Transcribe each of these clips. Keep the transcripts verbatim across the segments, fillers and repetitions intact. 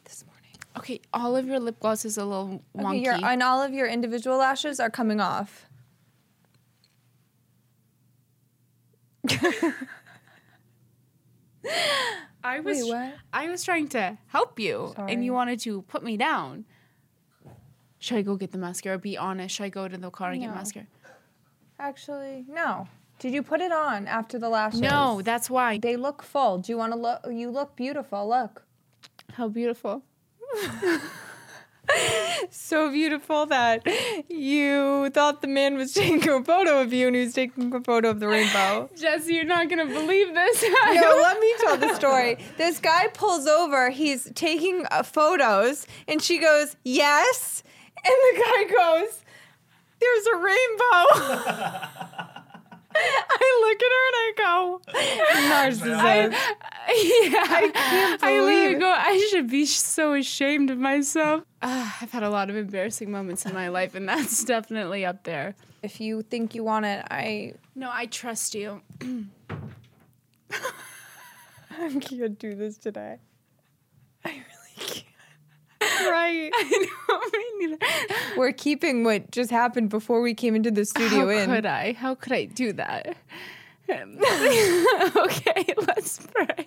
this morning. Okay, all of your lip gloss is a little wonky. Okay, your, and all of your individual lashes are coming off. I was Wait, what? I was trying to help you, Sorry. and you wanted to put me down. Should I go get the mascara? Be honest. Should I go to the car and No. get mascara? Actually, no. Did you put it on after the lashes? No, that's why. They look full. Do you want to look? You look beautiful. Look. How beautiful. So beautiful that you thought the man was taking a photo of you and he was taking a photo of the rainbow. Jesse, you're not going to believe this. No, let me tell the story. This guy pulls over. He's taking uh, photos, and she goes, yes. And the guy goes, there's a rainbow. I look at her and I go, narcissist. I, yeah, I can't I literally believe- go, I should be so ashamed of myself. Uh, I've had a lot of embarrassing moments in my life, and that's definitely up there. If you think you want it, I No, I trust you. I can't do this today. I really can't. Right. I know, me neither. We're keeping what just happened before we came into the studio How in. could I? How could I do that? Okay, let's pray.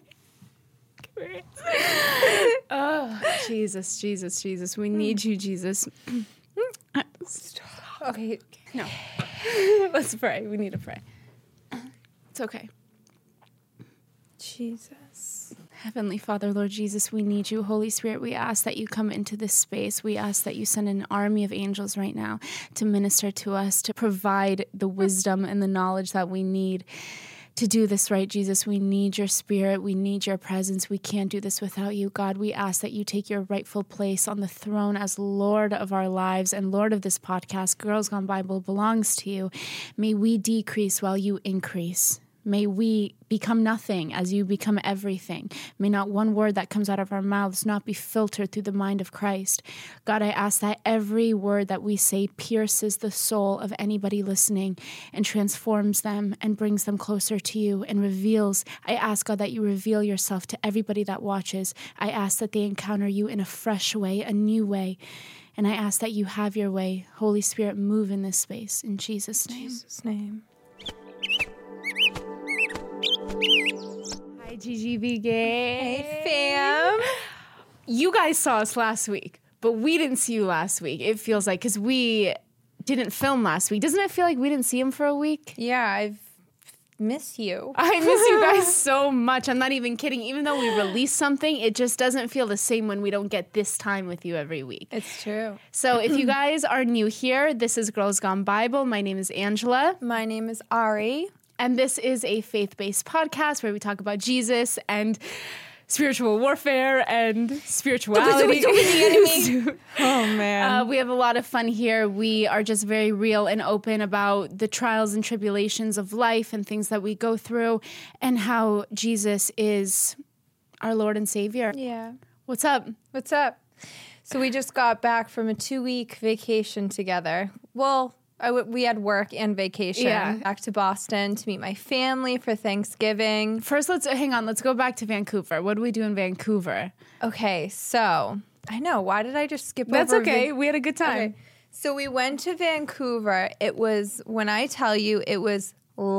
Oh, Jesus, Jesus, Jesus. We need you, Jesus. Okay. No. Let's pray. We need to pray. It's okay. Jesus. Heavenly Father, Lord Jesus, we need you. Holy Spirit, we ask that you come into this space. We ask that you send an army of angels right now to minister to us, to provide the wisdom and the knowledge that we need to do this right, Jesus. We need your spirit. We need your presence. We can't do this without you. God, we ask that you take your rightful place on the throne as Lord of our lives and Lord of this podcast. Girls Gone Bible belongs to you. May we decrease while you increase. May we become nothing as you become everything. May not one word that comes out of our mouths not be filtered through the mind of Christ. God, I ask that every word that we say pierces the soul of anybody listening and transforms them and brings them closer to you and reveals. I ask, God, that you reveal yourself to everybody that watches. I ask that they encounter you in a fresh way, a new way. And I ask that you have your way. Holy Spirit, move in this space. In Jesus' name. Jesus' name. Hi, G G B gang. Hey, fam. You guys saw us last week, but we didn't see you last week. It feels like, because we didn't film last week. Doesn't it feel like we didn't see him for a week? Yeah, I've miss you. I miss you guys so much. I'm not even kidding. Even though we release something, it just doesn't feel the same when we don't get this time with you every week. It's true. So if you guys are new here, this is Girls Gone Bible. My name is Angela. My name is Ari. And this is a faith-based podcast where we talk about Jesus and spiritual warfare and spirituality. the enemy. Oh, man. Uh, we have a lot of fun here. We are just very real and open about the trials and tribulations of life and things that we go through and how Jesus is our Lord and Savior. Yeah. What's up? What's up? So we just got back from a two-week vacation together. Well, I w- we had work and vacation. Yeah. Back to Boston to meet my family for Thanksgiving. First, let's hang on. Let's go back to Vancouver. What do we do in Vancouver? Okay, so I know. Why did I just skip That's over? okay. Va- We had a good time. Okay. So we went to Vancouver. It was, when I tell you, it was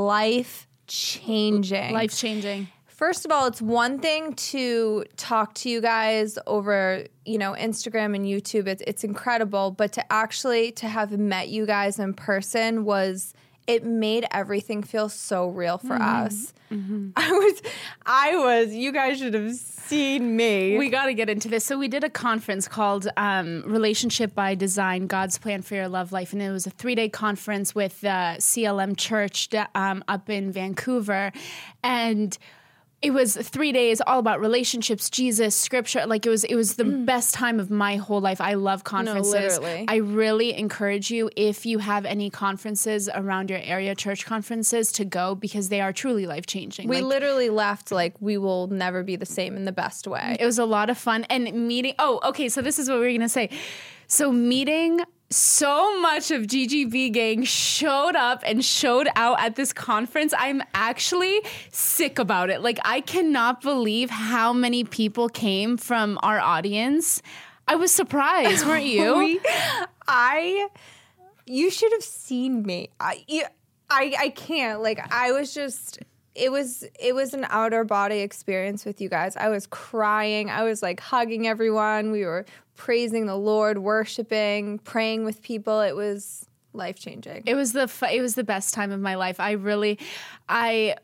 life-changing. Life changing. First of all, it's one thing to talk to you guys over, you know, Instagram and YouTube. It's it's incredible, but to actually to have met you guys in person was, it made everything feel so real for Mm-hmm. us. Mm-hmm. I was, I was. You guys should have seen me. We got to get into this. So we did a conference called um, Relationship by Design, God's Plan for Your Love Life. And it was a three-day conference with the C L M Church um, up in Vancouver. And it was three days all about relationships, Jesus, scripture. Like it was, it was the mm. best time of my whole life. I love conferences. No, literally. I really encourage you, if you have any conferences around your area, church conferences, to go because they are truly life changing. We like, literally left like we will never be the same in the best way. It was a lot of fun and meeting. Oh, okay. So this is what we were gonna say. So meeting so much of G G B Gang showed up and showed out at this conference. I'm actually sick about it. Like, I cannot believe how many people came from our audience. I was surprised, weren't you? we, I, you should have seen me. I, you, I, I can't. Like, I was just... It was it was an outer body experience with you guys. I was crying. I was like hugging everyone. We were praising the Lord, worshiping, praying with people. It was life-changing. It was the fu- it was the best time of my life. I really I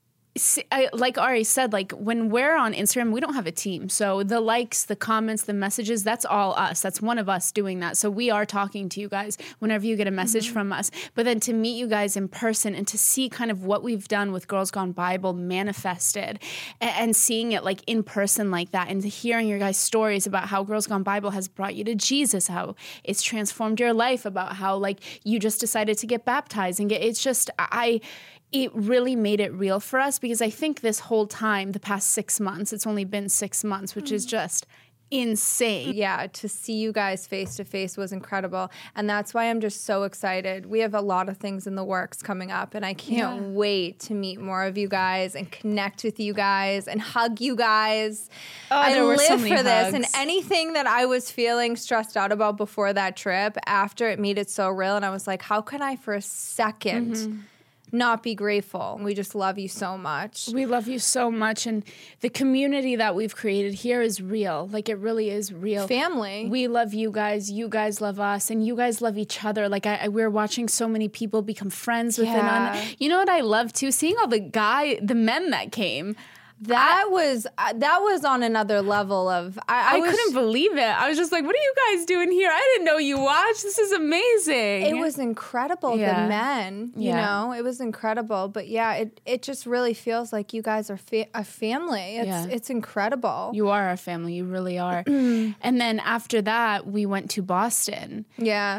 I, like Ari said, like when we're on Instagram, we don't have a team. So the likes, the comments, the messages, that's all us. That's one of us doing that. So we are talking to you guys whenever you get a message mm-hmm. from us. But then to meet you guys in person and to see kind of what we've done with Girls Gone Bible manifested and, and seeing it like in person like that and hearing your guys' stories about how Girls Gone Bible has brought you to Jesus, how it's transformed your life, about how like you just decided to get baptized and get, it's just, I... it really made it real for us because I think this whole time, the past six months, it's only been six months, which is just insane. Yeah, to see you guys face to face was incredible. And that's why I'm just so excited. We have a lot of things in the works coming up, and I can't yeah. wait to meet more of you guys and connect with you guys and hug you guys. Oh, I there were live so many for this. hugs. And anything that I was feeling stressed out about before that trip, after it made it so real, and I was like, how can I for a second mm-hmm. not be grateful? We just love you so much. We love you so much, and the community that we've created here is real. Like, it really is real. Family. We love you guys. You guys love us, and you guys love each other. Like, I, I we're watching so many people become friends with yeah. an. Un- you know what I love too? Seeing all the guy, the men that came. That I, was uh, that was on another level of I, I, I was, couldn't believe it. I was just like, what are you guys doing here? I didn't know you watched. This is amazing. It was incredible. Yeah. The men, you yeah. know, it was incredible. But yeah, it, it just really feels like you guys are fa- a family. It's yeah. it's incredible. You are our family. You really are. And then after that, we went to Boston. Yeah.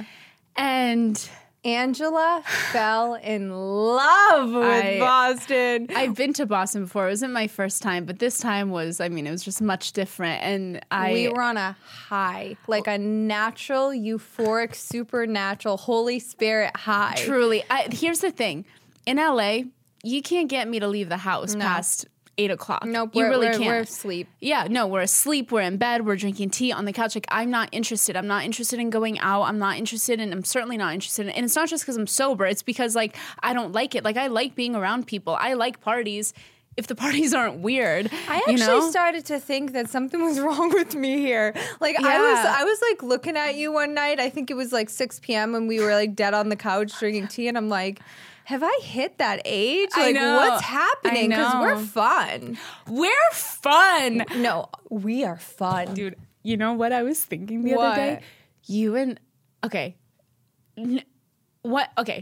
And Angela fell in love with I, Boston. I've been to Boston before. It wasn't my first time, but this time was, I mean, it was just much different. And I we were on a high, like a natural, euphoric, supernatural, Holy Spirit high. Truly. I, here's the thing. In L A, you can't get me to leave the house no. past eight o'clock. Nope, you we're, really we're, can't. We're asleep. Yeah, no, we're asleep. We're in bed. We're drinking tea on the couch. Like, I'm not interested. I'm not interested in going out. I'm not interested in, I'm certainly not interested in, and it's not just because I'm sober. It's because, like, I don't like it. Like, I like being around people. I like parties if the parties aren't weird. I actually you know? started to think that something was wrong with me here. Like, yeah. I was, I was like looking at you one night. I think it was like six p.m. and we were like dead on the couch drinking tea, and I'm like, have I hit that age? Like, I know. What's happening? Because we're fun. We're fun. No, we are fun. Dude, you know what I was thinking the what? other day? You and, okay. N- what? Okay.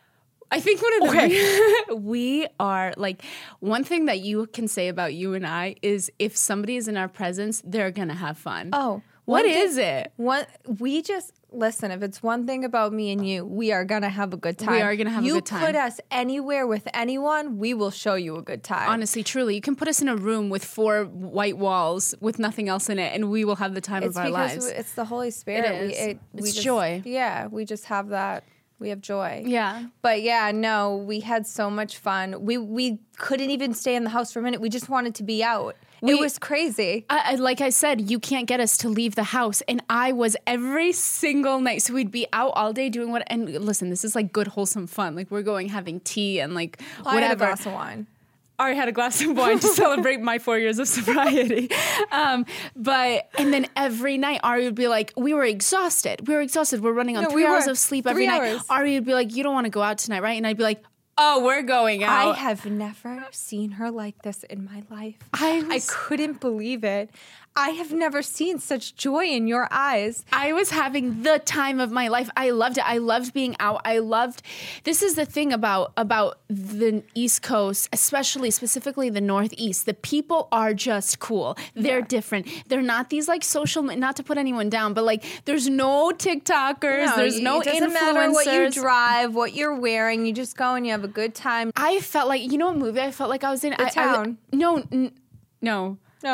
I think one of the, okay. we are, like, one thing that you can say about you and I is if somebody is in our presence, they're going to have fun. Oh. What thing, is it? One, we just, listen, if it's one thing about me and you, we are going to have a good time. We are going to have you a good time. You put us anywhere with anyone, we will show you a good time. Honestly, truly. You can put us in a room with four white walls with nothing else in it, and we will have the time it's of our lives. It's the Holy Spirit. It is. We, it, it's we just, joy. Yeah, we just have that. We have joy. Yeah. But yeah, no, we had so much fun. We we couldn't even stay in the house for a minute. We just wanted to be out. We, it was crazy. I, I, like I said, you can't get us to leave the house. And I was every single night. So we'd be out all day doing what, and listen, this is like good, wholesome fun. Like, we're going having tea and like well, whatever. I had a glass of wine. Ari had a glass of wine to celebrate my four years of sobriety. Um, but, and then every night Ari would be like, we were exhausted. We were exhausted. We're running on no, three we hours of sleep every night. Hours. Ari would be like, you don't want to go out tonight, right? And I'd be like, oh, we're going out. I have never seen her like this in my life. I, was, I couldn't believe it. I have never seen such joy in your eyes. I was having the time of my life. I loved it. I loved being out. I loved, this is the thing about, about the East Coast, especially specifically the Northeast. The people are just cool. They're yeah. different. They're not these like social, not to put anyone down, but like there's no TikTokers. No, there's no influencers. It doesn't influencers. matter what you drive, what you're wearing. You just go and you have a good time. I felt like, you know what movie I felt like I was in? The I, Town. I, no, n- no. No.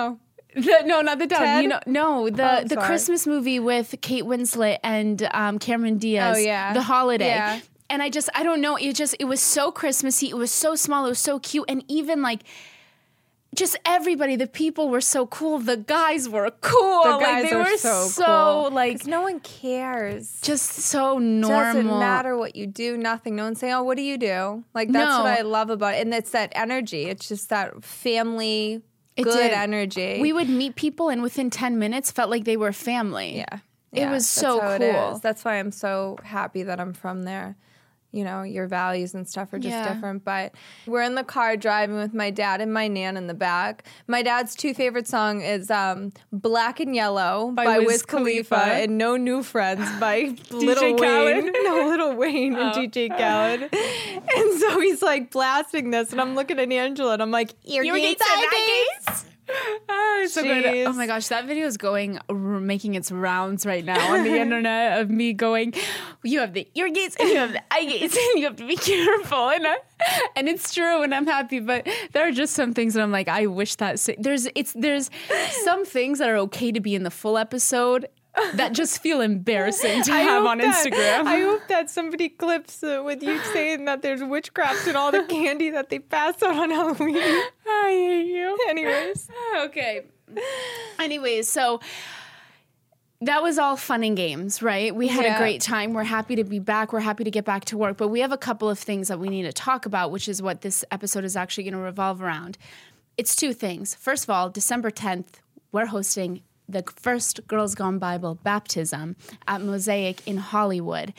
The, no, not the dog. Ted? You know, no, the Oh, the sorry. Christmas movie with Kate Winslet and um, Cameron Diaz. Oh, yeah. The Holiday. Yeah. And I just, I don't know. It just, it was so Christmassy. It was so small. It was so cute. And even like, just everybody, the people were so cool. The guys were cool. The like guys they are were so, so, cool. like 'Cause no one cares. just so normal. Doesn't matter what you do, nothing. No one's saying, oh, what do you do? Like, that's No. what I love about it. And it's that energy. It's just that family, It good did. energy. We would meet people and within ten minutes felt like they were family. yeah. It Yeah, was that's so how it cool. is. That's why I'm so happy that I'm from there. You know, your values and stuff are just Yeah. different. But we're in the car driving with my dad and my nan in the back. My dad's two favorite song is um, Black and Yellow by, By Wiz, Wiz Khalifa, Khalifa. and No New Friends by Little Khaled? Wayne. No, Little Wayne and Oh. D J Khaled. And so he's like blasting this, and I'm looking at Angela and I'm like, ear Ear gates, gates and eye eye gates. Oh, it's so good. Jeez. Oh my gosh, that video is going, r- making its rounds right now on the internet of me going, you have the ear gates and you have the eye gates and you have to be careful. And I, and it's true, and I'm happy. But there are just some things that I'm like, I wish that si- there's it's there's some things that are okay to be in the full episode that just feel embarrassing to I have hope on that- Instagram. I hope that somebody clips uh, with you saying that there's witchcraft in all the candy that they pass out on Halloween. I hate you. Anyways. Okay. Anyways, so that was all fun and games, right? We had Yeah. a great time. We're happy to be back. We're happy to get back to work. But we have a couple of things that we need to talk about, which is what this episode is actually going to revolve around. It's two things. First of all, December tenth, we're hosting the first Girls Gone Bible baptism at Mosaic in Hollywood.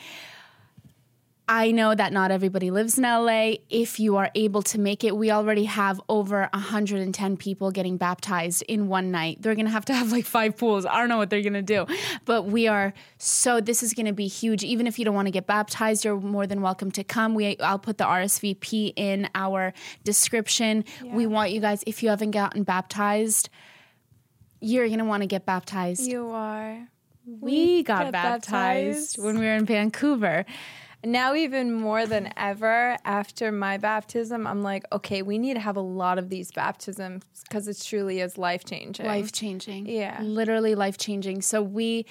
I know that not everybody lives in L A. If you are able to make it, we already have over one hundred ten people getting baptized in one night. They're going to have to have like five pools. I don't know what they're going to do. But we are so, this is going to be huge. Even if you don't want to get baptized, you're more than welcome to come. We, I'll put the R S V P in our description. Yeah. We want you guys, if you haven't gotten baptized, you're going to want to get baptized. You are. we got get baptized, baptized. when we were in Vancouver. Now, even more than ever, after my baptism, I'm like, okay, we need to have a lot of these baptisms because it truly is life-changing. Life changing. Yeah. Literally life changing. So we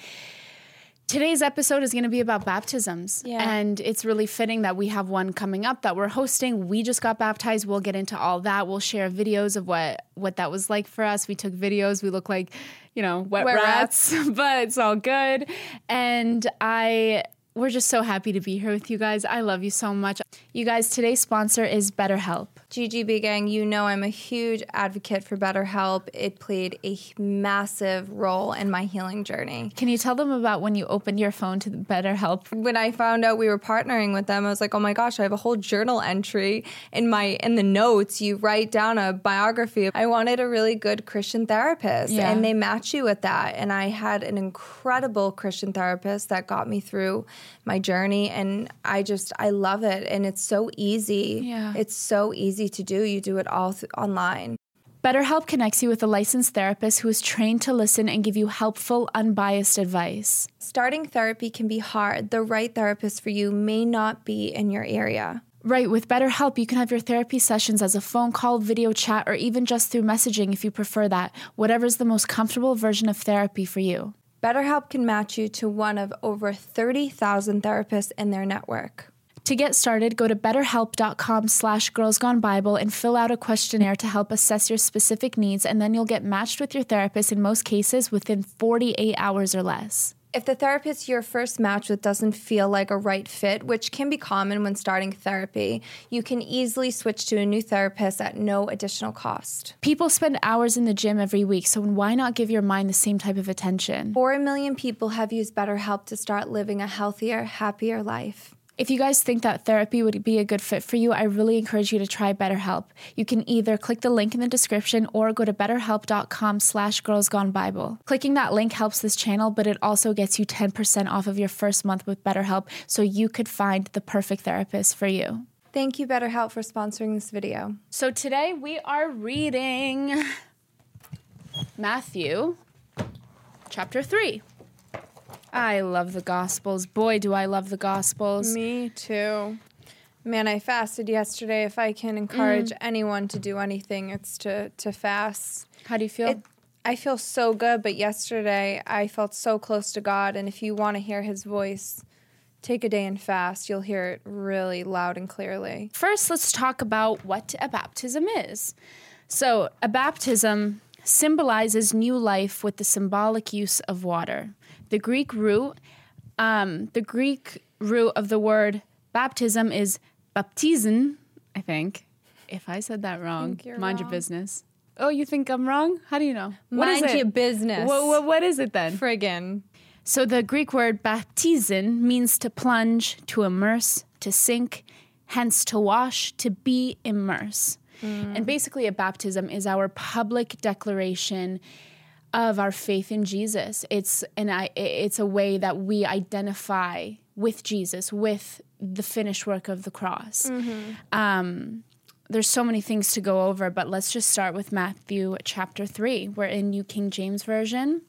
today's episode is going to be about baptisms. Yeah. And it's really fitting that we have one coming up that we're hosting. We just got baptized. We'll get into all that. We'll share videos of what what that was like for us. We took videos. We look like, you know, wet, Wet rats, but it's all good. And I we're just so happy to be here with you guys. I love you so much. You guys, today's sponsor is BetterHelp. G G B Gang, you know I'm a huge advocate for BetterHelp. It played a massive role in my healing journey. Can you tell them about when you opened your phone to the BetterHelp? When I found out we were partnering with them, I was like, oh my gosh, I have a whole journal entry in my in the notes. You write down a biography. I wanted a really good Christian therapist, Yeah. and they match you with that. And I had an incredible Christian therapist that got me through my journey, and I just, I love it. And it's so easy. Yeah. It's so easy to do. You do it all th- online. BetterHelp connects you with a licensed therapist who is trained to listen and give you helpful, unbiased advice. Starting therapy can be hard. The right therapist for you may not be in your area. Right, with BetterHelp, you can have your therapy sessions as a phone call, video chat, or even just through messaging if you prefer that. Whatever's the most comfortable version of therapy for you. BetterHelp can match you to one of over thirty thousand therapists in their network. To get started, go to betterhelp.com slash girlsgonebible and fill out a questionnaire to help assess your specific needs, and then you'll get matched with your therapist in most cases within forty-eight hours or less. If the therapist you're first matched with doesn't feel like a right fit, which can be common when starting therapy, you can easily switch to a new therapist at no additional cost. People spend hours in the gym every week, so why not give your mind the same type of attention? Four million people have used BetterHelp to start living a healthier, happier life. If you guys think that therapy would be a good fit for you, I really encourage you to try BetterHelp. You can either click the link in the description or go to betterhelp.com slash girlsgonebible. Clicking that link helps this channel, but it also gets you ten percent off of your first month with BetterHelp, so you could find the perfect therapist for you. Thank you, BetterHelp, for sponsoring this video. So today we are reading Matthew chapter three. I love the Gospels. Boy, do I love the Gospels. Me too. Man, I fasted yesterday. If I can encourage anyone to do anything, it's to, to fast. How do you feel? It, I feel so good, but yesterday I felt so close to God, and if you want to hear his voice, take a day and fast. You'll hear it really loud and clearly. First, let's talk about what a baptism is. So, a baptism symbolizes new life with the symbolic use of water. The Greek root, um, the Greek root of the word baptism is baptizen, I think. If I said that wrong, mind wrong. your business. Oh, you think I'm wrong? How do you know? What Mind is it? your business. What, what, what is it then? Friggin'. So the Greek word baptizen means to plunge, to immerse, to sink, hence to wash, to be immerse. Mm. And basically a baptism is our public declaration of our faith in Jesus. It's an it's a way that we identify with Jesus, with the finished work of the cross. Mm-hmm. Um, there's so many things to go over, but let's just start with Matthew chapter three. We're in New King James Version.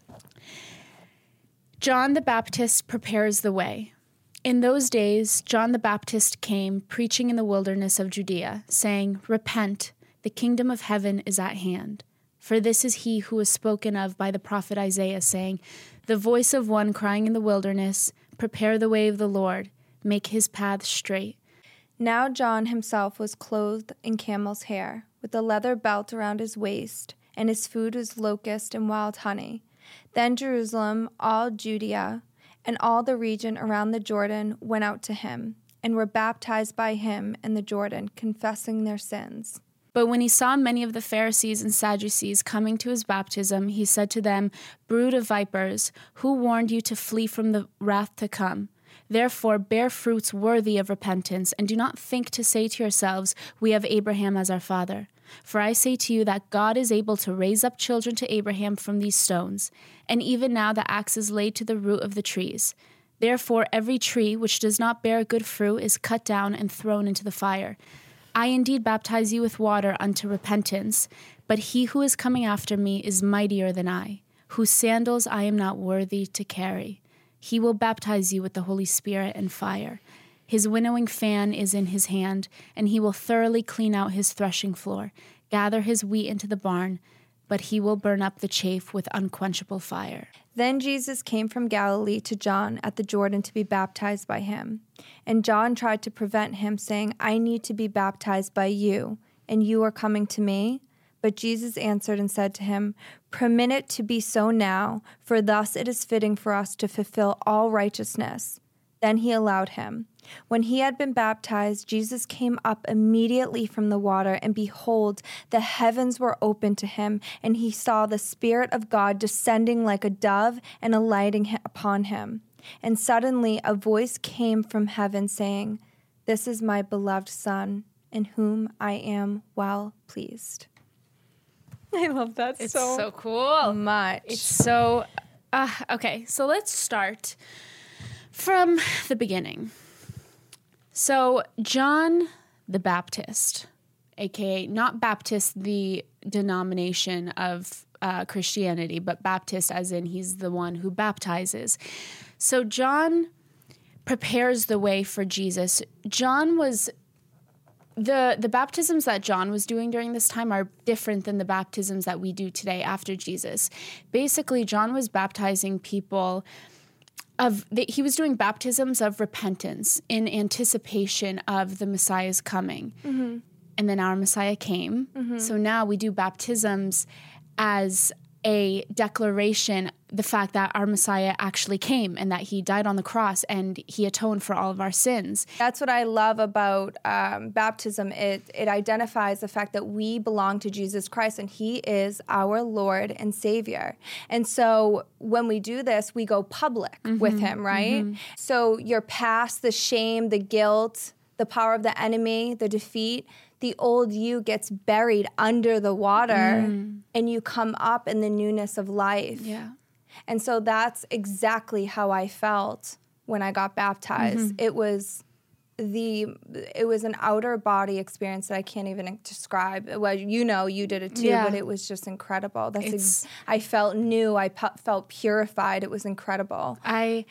John the Baptist prepares the way. In those days, John the Baptist came preaching in the wilderness of Judea, saying, "Repent, the kingdom of heaven is at hand." For this is he who was spoken of by the prophet Isaiah, saying, "The voice of one crying in the wilderness, prepare the way of the Lord, make his path straight." Now John himself was clothed in camel's hair, with a leather belt around his waist, and his food was locust and wild honey. Then Jerusalem, all Judea, and all the region around the Jordan went out to him, and were baptized by him in the Jordan, confessing their sins. But when he saw many of the Pharisees and Sadducees coming to his baptism, he said to them, "Brood of vipers, who warned you to flee from the wrath to come? Therefore bear fruits worthy of repentance, and do not think to say to yourselves, 'We have Abraham as our father.' For I say to you that God is able to raise up children to Abraham from these stones. And even now the axe is laid to the root of the trees. Therefore every tree which does not bear good fruit is cut down and thrown into the fire. I indeed baptize you with water unto repentance, but he who is coming after me is mightier than I, whose sandals I am not worthy to carry. He will baptize you with the Holy Spirit and fire. His winnowing fan is in his hand, and he will thoroughly clean out his threshing floor, gather his wheat into the barn, but he will burn up the chaff with unquenchable fire." Then Jesus came from Galilee to John at the Jordan to be baptized by him. And John tried to prevent him, saying, "I need to be baptized by you, and you are coming to me?" But Jesus answered and said to him, "Permit it to be so now, for thus it is fitting for us to fulfill all righteousness." Then he allowed him. When he had been baptized, Jesus came up immediately from the water, and behold, the heavens were opened to him, and he saw the Spirit of God descending like a dove and alighting upon him. And suddenly a voice came from heaven saying, "This is my beloved Son, in whom I am well pleased." I love that It's so, so cool. much. It's so, uh, okay, so let's start from the beginning. So John the Baptist, a k a not Baptist, the denomination of uh, Christianity, but Baptist as in he's the one who baptizes. So John prepares the way for Jesus. John was... The the baptisms that John was doing during this time are different than the baptisms that we do today after Jesus. Basically, John was baptizing people of the, he was doing baptisms of repentance in anticipation of the Messiah's coming. Mm-hmm. And then our Messiah came. Mm-hmm. So now we do baptisms as a declaration, the fact that our Messiah actually came and that he died on the cross and he atoned for all of our sins. That's what I love about um, baptism. It it identifies the fact that we belong to Jesus Christ and he is our Lord and Savior. And so when we do this, we go public mm-hmm. with him, right? Mm-hmm. So your past, the shame, the guilt, the power of the enemy, the defeat, the old you gets buried under the water mm. and you come up in the newness of life. Yeah. And so that's exactly how I felt when I got baptized. Mm-hmm. It was the it was an outer body experience that I can't even describe. Well, you know, you did it too, yeah. but it was just incredible. That's ex- I felt new. I pu- felt purified. It was incredible. I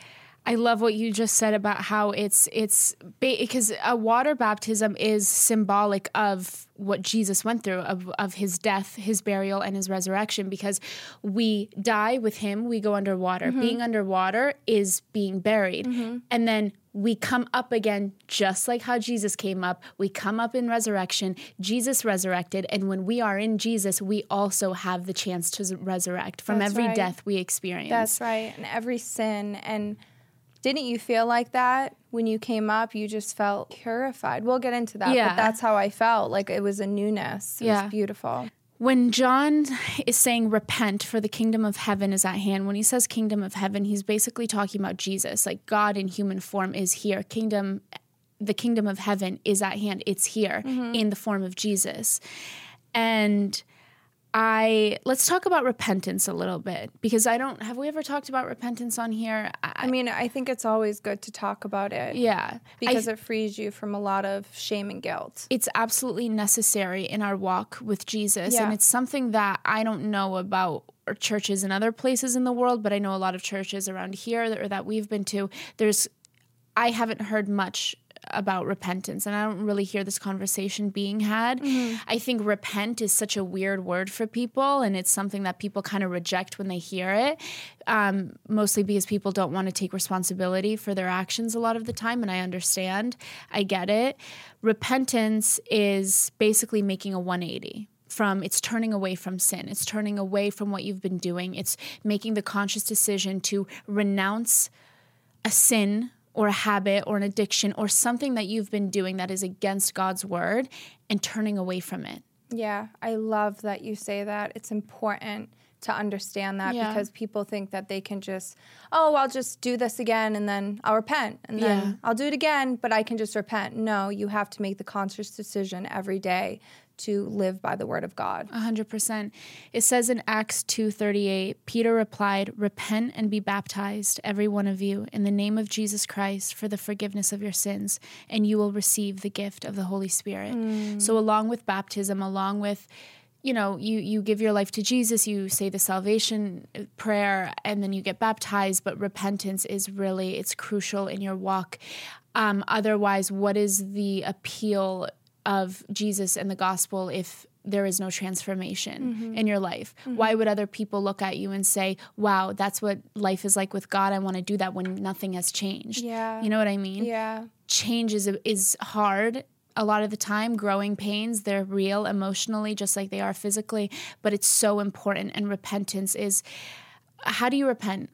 I love what you just said about how it's it's because a water baptism is symbolic of what Jesus went through, of, of his death, his burial, and his resurrection, because we die with him, we go underwater. Mm-hmm. Being underwater is being buried. Mm-hmm. And then we come up again, just like how Jesus came up. We come up in resurrection. Jesus resurrected. And when we are in Jesus, we also have the chance to resurrect from That's every right. death we experience. That's right. And every sin. And didn't you feel like that when you came up? You just felt purified. We'll get into that, yeah. but that's how I felt. Like it was a newness. It yeah. was beautiful. When John is saying repent for the kingdom of heaven is at hand, when he says kingdom of heaven, he's basically talking about Jesus. Like God in human form is here. Kingdom, the kingdom of heaven is at hand. It's here mm-hmm. in the form of Jesus. And I let's talk about repentance a little bit, because I don't have we ever talked about repentance on here? I, I mean, I think it's always good to talk about it. Yeah. Because I, it frees you from a lot of shame and guilt. It's absolutely necessary in our walk with Jesus. Yeah. And it's something that I don't know about churches in other places in the world, but I know a lot of churches around here that, or that we've been to. There's I haven't heard much about repentance, and I don't really hear this conversation being had. Mm-hmm. I think repent is such a weird word for people, and it's something that people kind of reject when they hear it, um, mostly because people don't want to take responsibility for their actions a lot of the time, and I understand. I get it. Repentance is basically making a one eighty. From it's turning away from sin. It's turning away from what you've been doing. It's making the conscious decision to renounce a sin or a habit or an addiction or something that you've been doing that is against God's word, and turning away from it. Yeah, I love that you say that. It's important to understand that yeah. because people think that they can just, oh, I'll just do this again and then I'll repent and then yeah. I'll do it again, but I can just repent. No, you have to make the conscious decision every day to live by the word of God. A hundred percent. It says in Acts two thirty-eight, Peter replied, repent and be baptized, every one of you, in the name of Jesus Christ for the forgiveness of your sins, and you will receive the gift of the Holy Spirit. Mm. So along with baptism, along with, you know, you, you give your life to Jesus, you say the salvation prayer, and then you get baptized, but repentance is really, it's crucial in your walk. Um, otherwise, what is the appeal of Jesus and the gospel if there is no transformation mm-hmm. in your life? Mm-hmm. Why would other people look at you and say, wow, that's what life is like with God, I want to do that, when nothing has changed? Yeah. You know what I mean? Yeah. Change is, is hard. A lot of the time, growing pains, they're real emotionally, just like they are physically, but it's so important. And repentance is, how do you repent?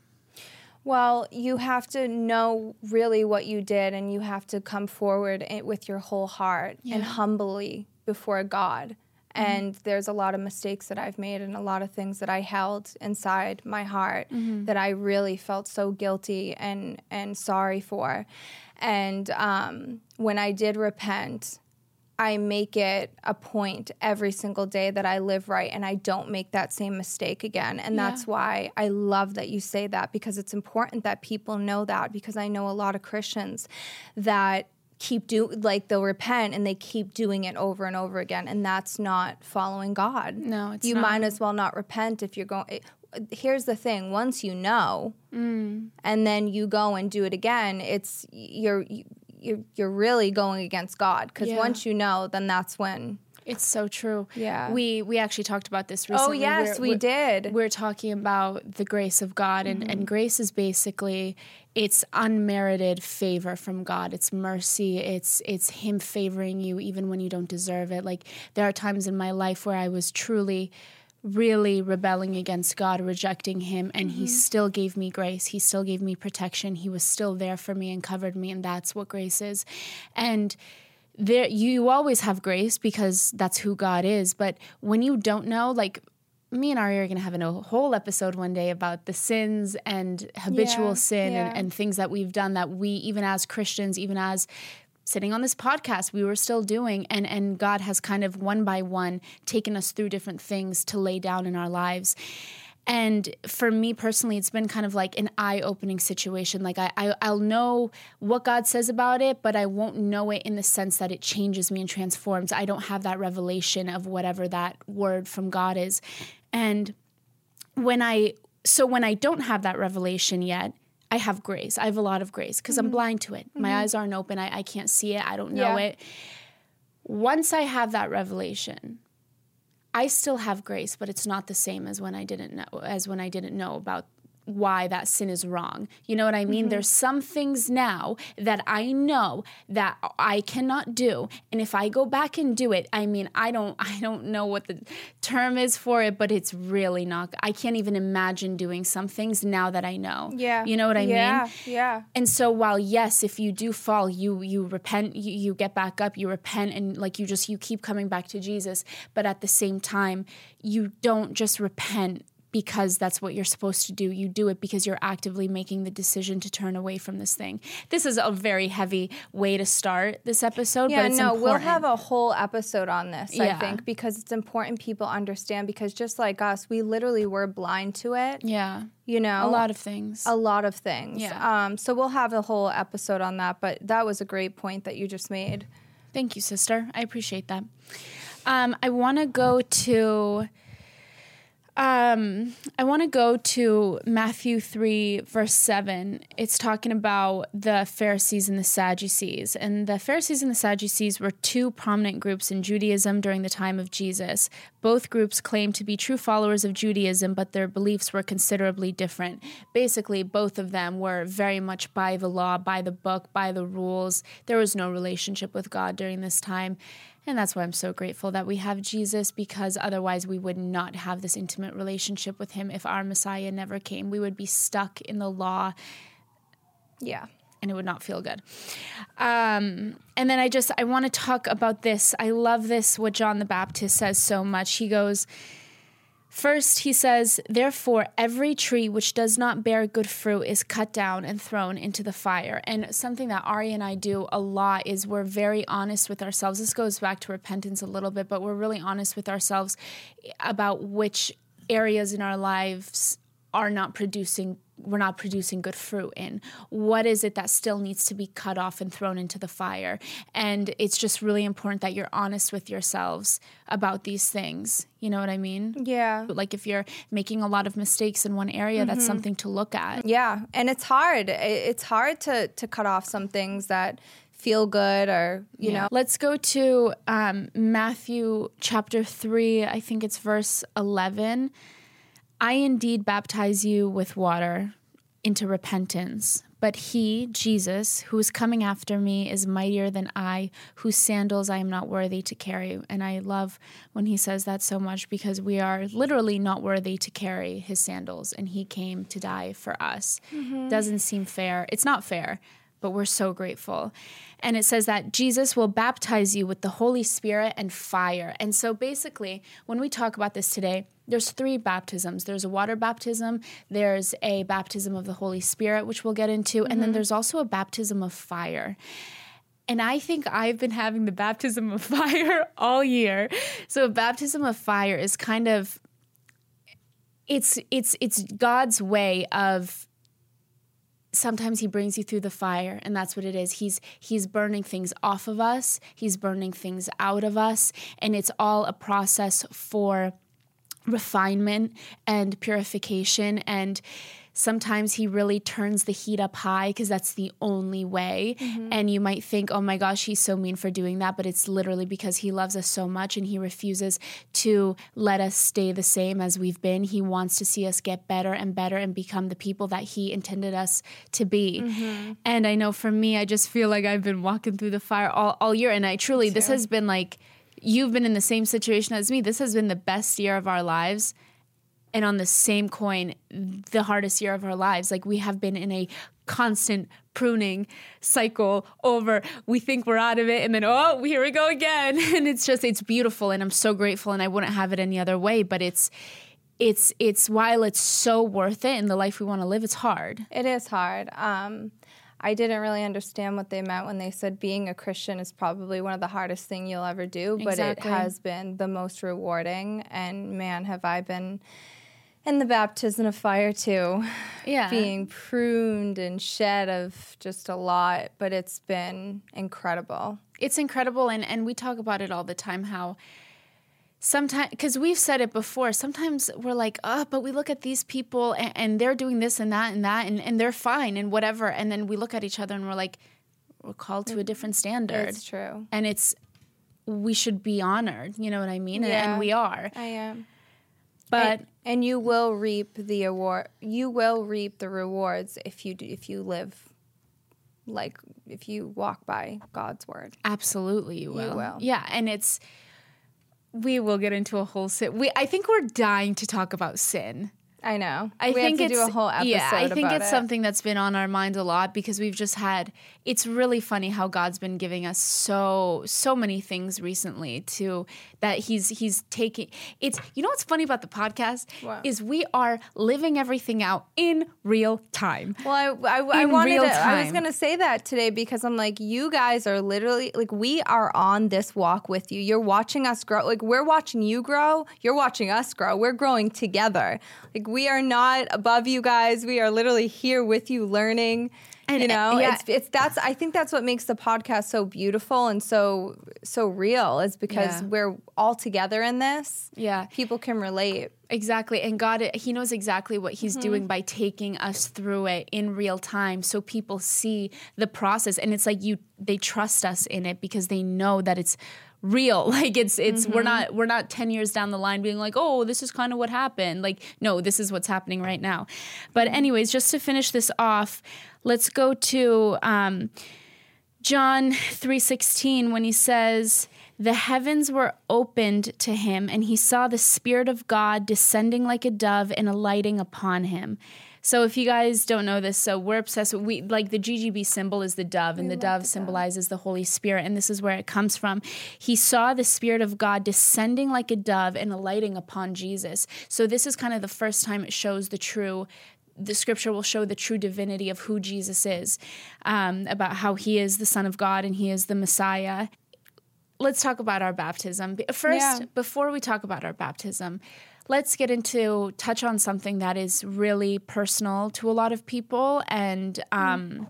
Well, you have to know really what you did, and you have to come forward with your whole heart yeah. and humbly before God. Mm-hmm. And there's a lot of mistakes that I've made and a lot of things that I held inside my heart mm-hmm. that I really felt so guilty and, and sorry for. And um, when I did repent, I make it a point every single day that I live right and I don't make that same mistake again. And yeah. that's why I love that you say that, because it's important that people know that, because I know a lot of Christians that keep do like they'll repent and they keep doing it over and over again, and that's not following God. No, it's you not. might as well not repent if you're going. It, here's the thing: once you know, mm. and then you go and do it again, it's you're you're you're really going against God, because yeah. once you know, then that's when. It's so true. Yeah. We we actually talked about this recently. Oh, yes, we're, we we're, did. We're talking about the grace of God, and, mm-hmm. and grace is basically, it's unmerited favor from God. It's mercy. It's it's Him favoring you even when you don't deserve it. Like, there are times in my life where I was truly, really rebelling against God, rejecting Him, and mm-hmm. He still gave me grace. He still gave me protection. He was still there for me and covered me, and that's what grace is. And there, you always have grace because that's who God is. But when you don't know, like me and Ari are going to have a whole episode one day about the sins and habitual yeah, sin yeah. And, and things that we've done that we, even as Christians, even as sitting on this podcast, we were still doing. And, and God has kind of one by one taken us through different things to lay down in our lives. And for me personally, it's been kind of like an eye-opening situation. Like I, I, I'll know what God says about it, but I won't know it in the sense that it changes me and transforms. I don't have that revelation of whatever that word from God is. And when I, so when I don't have that revelation yet, I have grace. I have a lot of grace because mm-hmm. I'm blind to it. Mm-hmm. My eyes aren't open. I, I can't see it. I don't know yeah. it. Once I have that revelation, I still have grace, but it's not the same as when I didn't know, as when I didn't know about why that sin is wrong. You know what I mean? Mm-hmm. There's some things now that I know that I cannot do. And if I go back and do it, I mean, I don't I don't know what the term is for it, but it's really not. I can't even imagine doing some things now that I know. Yeah. You know what I yeah. mean? Yeah. Yeah. And so while yes, if you do fall, you you repent, you, you get back up, you repent, and like you just you keep coming back to Jesus, but at the same time, you don't just repent because that's what you're supposed to do. You do it because you're actively making the decision to turn away from this thing. This is a very heavy way to start this episode, yeah, but it's no, important. We'll have a whole episode on this, yeah. I think, because it's important people understand, because just like us, we literally were blind to it. Yeah. You know? A lot of things. A lot of things. Yeah. Um, so we'll have a whole episode on that, but that was a great point that you just made. Thank you, sister. I appreciate that. Um, I want to go to... Um, I want to go to Matthew three, verse seven. It's talking about the Pharisees and the Sadducees. And the Pharisees and the Sadducees were two prominent groups in Judaism during the time of Jesus. Both groups claimed to be true followers of Judaism, but their beliefs were considerably different. Basically, both of them were very much by the law, by the book, by the rules. There was no relationship with God during this time. And that's why I'm so grateful that we have Jesus, because otherwise we would not have this intimate relationship with him if our Messiah never came. We would be stuck in the law. Yeah. And it would not feel good. Um, and then I just, I want to talk about this. I love this, what John the Baptist says so much. He goes, first, he says, therefore, every tree which does not bear good fruit is cut down and thrown into the fire. And something that Ari and I do a lot is we're very honest with ourselves. This goes back to repentance a little bit, but we're really honest with ourselves about which areas in our lives are not producing we're not producing good fruit in. What is it that still needs to be cut off and thrown into the fire? And it's just really important that you're honest with yourselves about these things. You know what I mean? Yeah. Like if you're making a lot of mistakes in one area, mm-hmm. that's something to look at. Yeah. And it's hard. It's hard to, to cut off some things that feel good or, you yeah. know. Let's go to um, Matthew chapter three. I think it's verse eleven. I indeed baptize you with water into repentance, but he, Jesus, who is coming after me is mightier than I, whose sandals I am not worthy to carry. And I love when he says that so much, because we are literally not worthy to carry his sandals, and he came to die for us. Mm-hmm. Doesn't seem fair. It's not fair, but we're so grateful. And it says that Jesus will baptize you with the Holy Spirit and fire. And so basically, when we talk about this today, there's three baptisms. There's a water baptism, there's a baptism of the Holy Spirit, which we'll get into, mm-hmm. and then there's also a baptism of fire. And I think I've been having the baptism of fire all year. So a baptism of fire is kind of, it's it's it's God's way of, sometimes he brings you through the fire, and that's what it is. He's he's burning things off of us. He's burning things out of us, and it's all a process for refinement and purification. And sometimes he really turns the heat up high because that's the only way. Mm-hmm. And you might think, oh my gosh, he's so mean for doing that. But it's literally because he loves us so much and he refuses to let us stay the same as we've been. He wants to see us get better and better and become the people that he intended us to be. Mm-hmm. And I know for me, I just feel like I've been walking through the fire all, all year. And I truly, this has been like, you've been in the same situation as me. This has been the best year of our lives. And on the same coin, the hardest year of our lives. Like, we have been in a constant pruning cycle over, we think we're out of it, and then, oh, here we go again. And it's just, it's beautiful, and I'm so grateful, and I wouldn't have it any other way. But it's, it's, it's, while it's so worth it in the life we want to live, it's hard. It is hard. Um, I didn't really understand what they meant when they said being a Christian is probably one of the hardest things you'll ever do, but exactly. It has been the most rewarding. And man, have I been in the baptism of fire too. Yeah. Being pruned and shed of just a lot, but it's been incredible. It's incredible. And, and we talk about it all the time, how sometimes, because we've said it before, sometimes we're like, oh, but we look at these people and, and they're doing this and that and that and, and they're fine and whatever. And then we look at each other and we're like, we're called to a different standard. It's true. And it's, we should be honored. You know what I mean? Yeah, and, and we are. I am. But and, and you will reap the award. You will reap the rewards if you do, if you live like if you walk by God's word. Absolutely, you will. You will. Yeah, and it's. We will get into a whole sin. We I think we're dying to talk about sin. I know. I we think have to it's do a whole episode. Yeah, I think about it's it. something that's been on our mind a lot because we've just had. It's really funny how God's been giving us so so many things recently to that he's he's taking. It's you know what's funny about the podcast What? is we are living everything out in real time. Well, I I, I In wanted real to, I was time. going to say that today because I'm like, you guys are literally like, we are on this walk with you. You're watching us grow. Like we're watching you grow. You're watching us grow. We're growing together. Like we are not above you guys. We are literally here with you learning. And, you know, yeah. it's it's that's I think that's what makes the podcast so beautiful and so so real is because Yeah. we're all together in this. Yeah. People can relate. Exactly. And God, he knows exactly what he's Mm-hmm. doing by taking us through it in real time so people see the process. And it's like you they trust us in it because they know that it's real. Like it's it's Mm-hmm. we're not we're not ten years down the line being like, "Oh, this is kind of what happened." Like, no, this is what's happening right now. But anyways, just to finish this off, let's go to um, John three sixteen when he says, "The heavens were opened to him, and he saw the Spirit of God descending like a dove and alighting upon him." So if you guys don't know this, so we're obsessed with, we, like the G G B symbol is the dove, and the dove symbolizes the Holy Spirit, and this is where it comes from. He saw the Spirit of God descending like a dove and alighting upon Jesus. So this is kind of the first time it shows the true the scripture will show the true divinity of who Jesus is, um, about how he is the Son of God and he is the Messiah. Let's talk about our baptism. First, Yeah. before we talk about our baptism, let's get into, touch on something that is really personal to a lot of people. And um,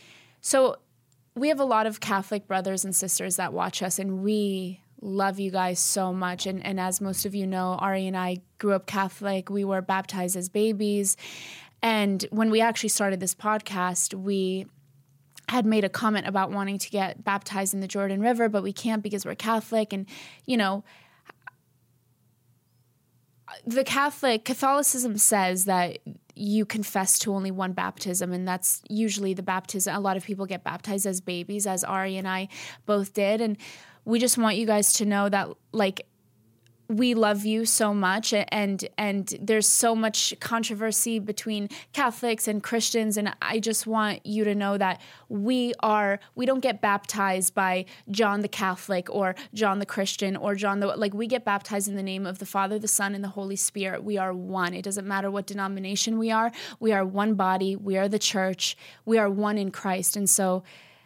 so we have a lot of Catholic brothers and sisters that watch us, and we love you guys so much. And, and as most of you know, Ari and I grew up Catholic. We were baptized as babies. And when we actually started this podcast, we had made a comment about wanting to get baptized in the Jordan River, but we can't because we're Catholic. And, you know, the Catholic, Catholicism says that you confess to only one baptism, and that's usually the baptism. A lot of people get baptized as babies, as Ari and I both did. And we just want you guys to know that, like, we love you so much, and and there's so much controversy between Catholics and Christians, and I just want you to know that we are we don't get baptized by John the Catholic or John the Christian or John the like we get baptized in the name of the Father, the Son, and the Holy Spirit. We are one. It doesn't matter what denomination we are. We are one body. We are the church. We are one in Christ. And so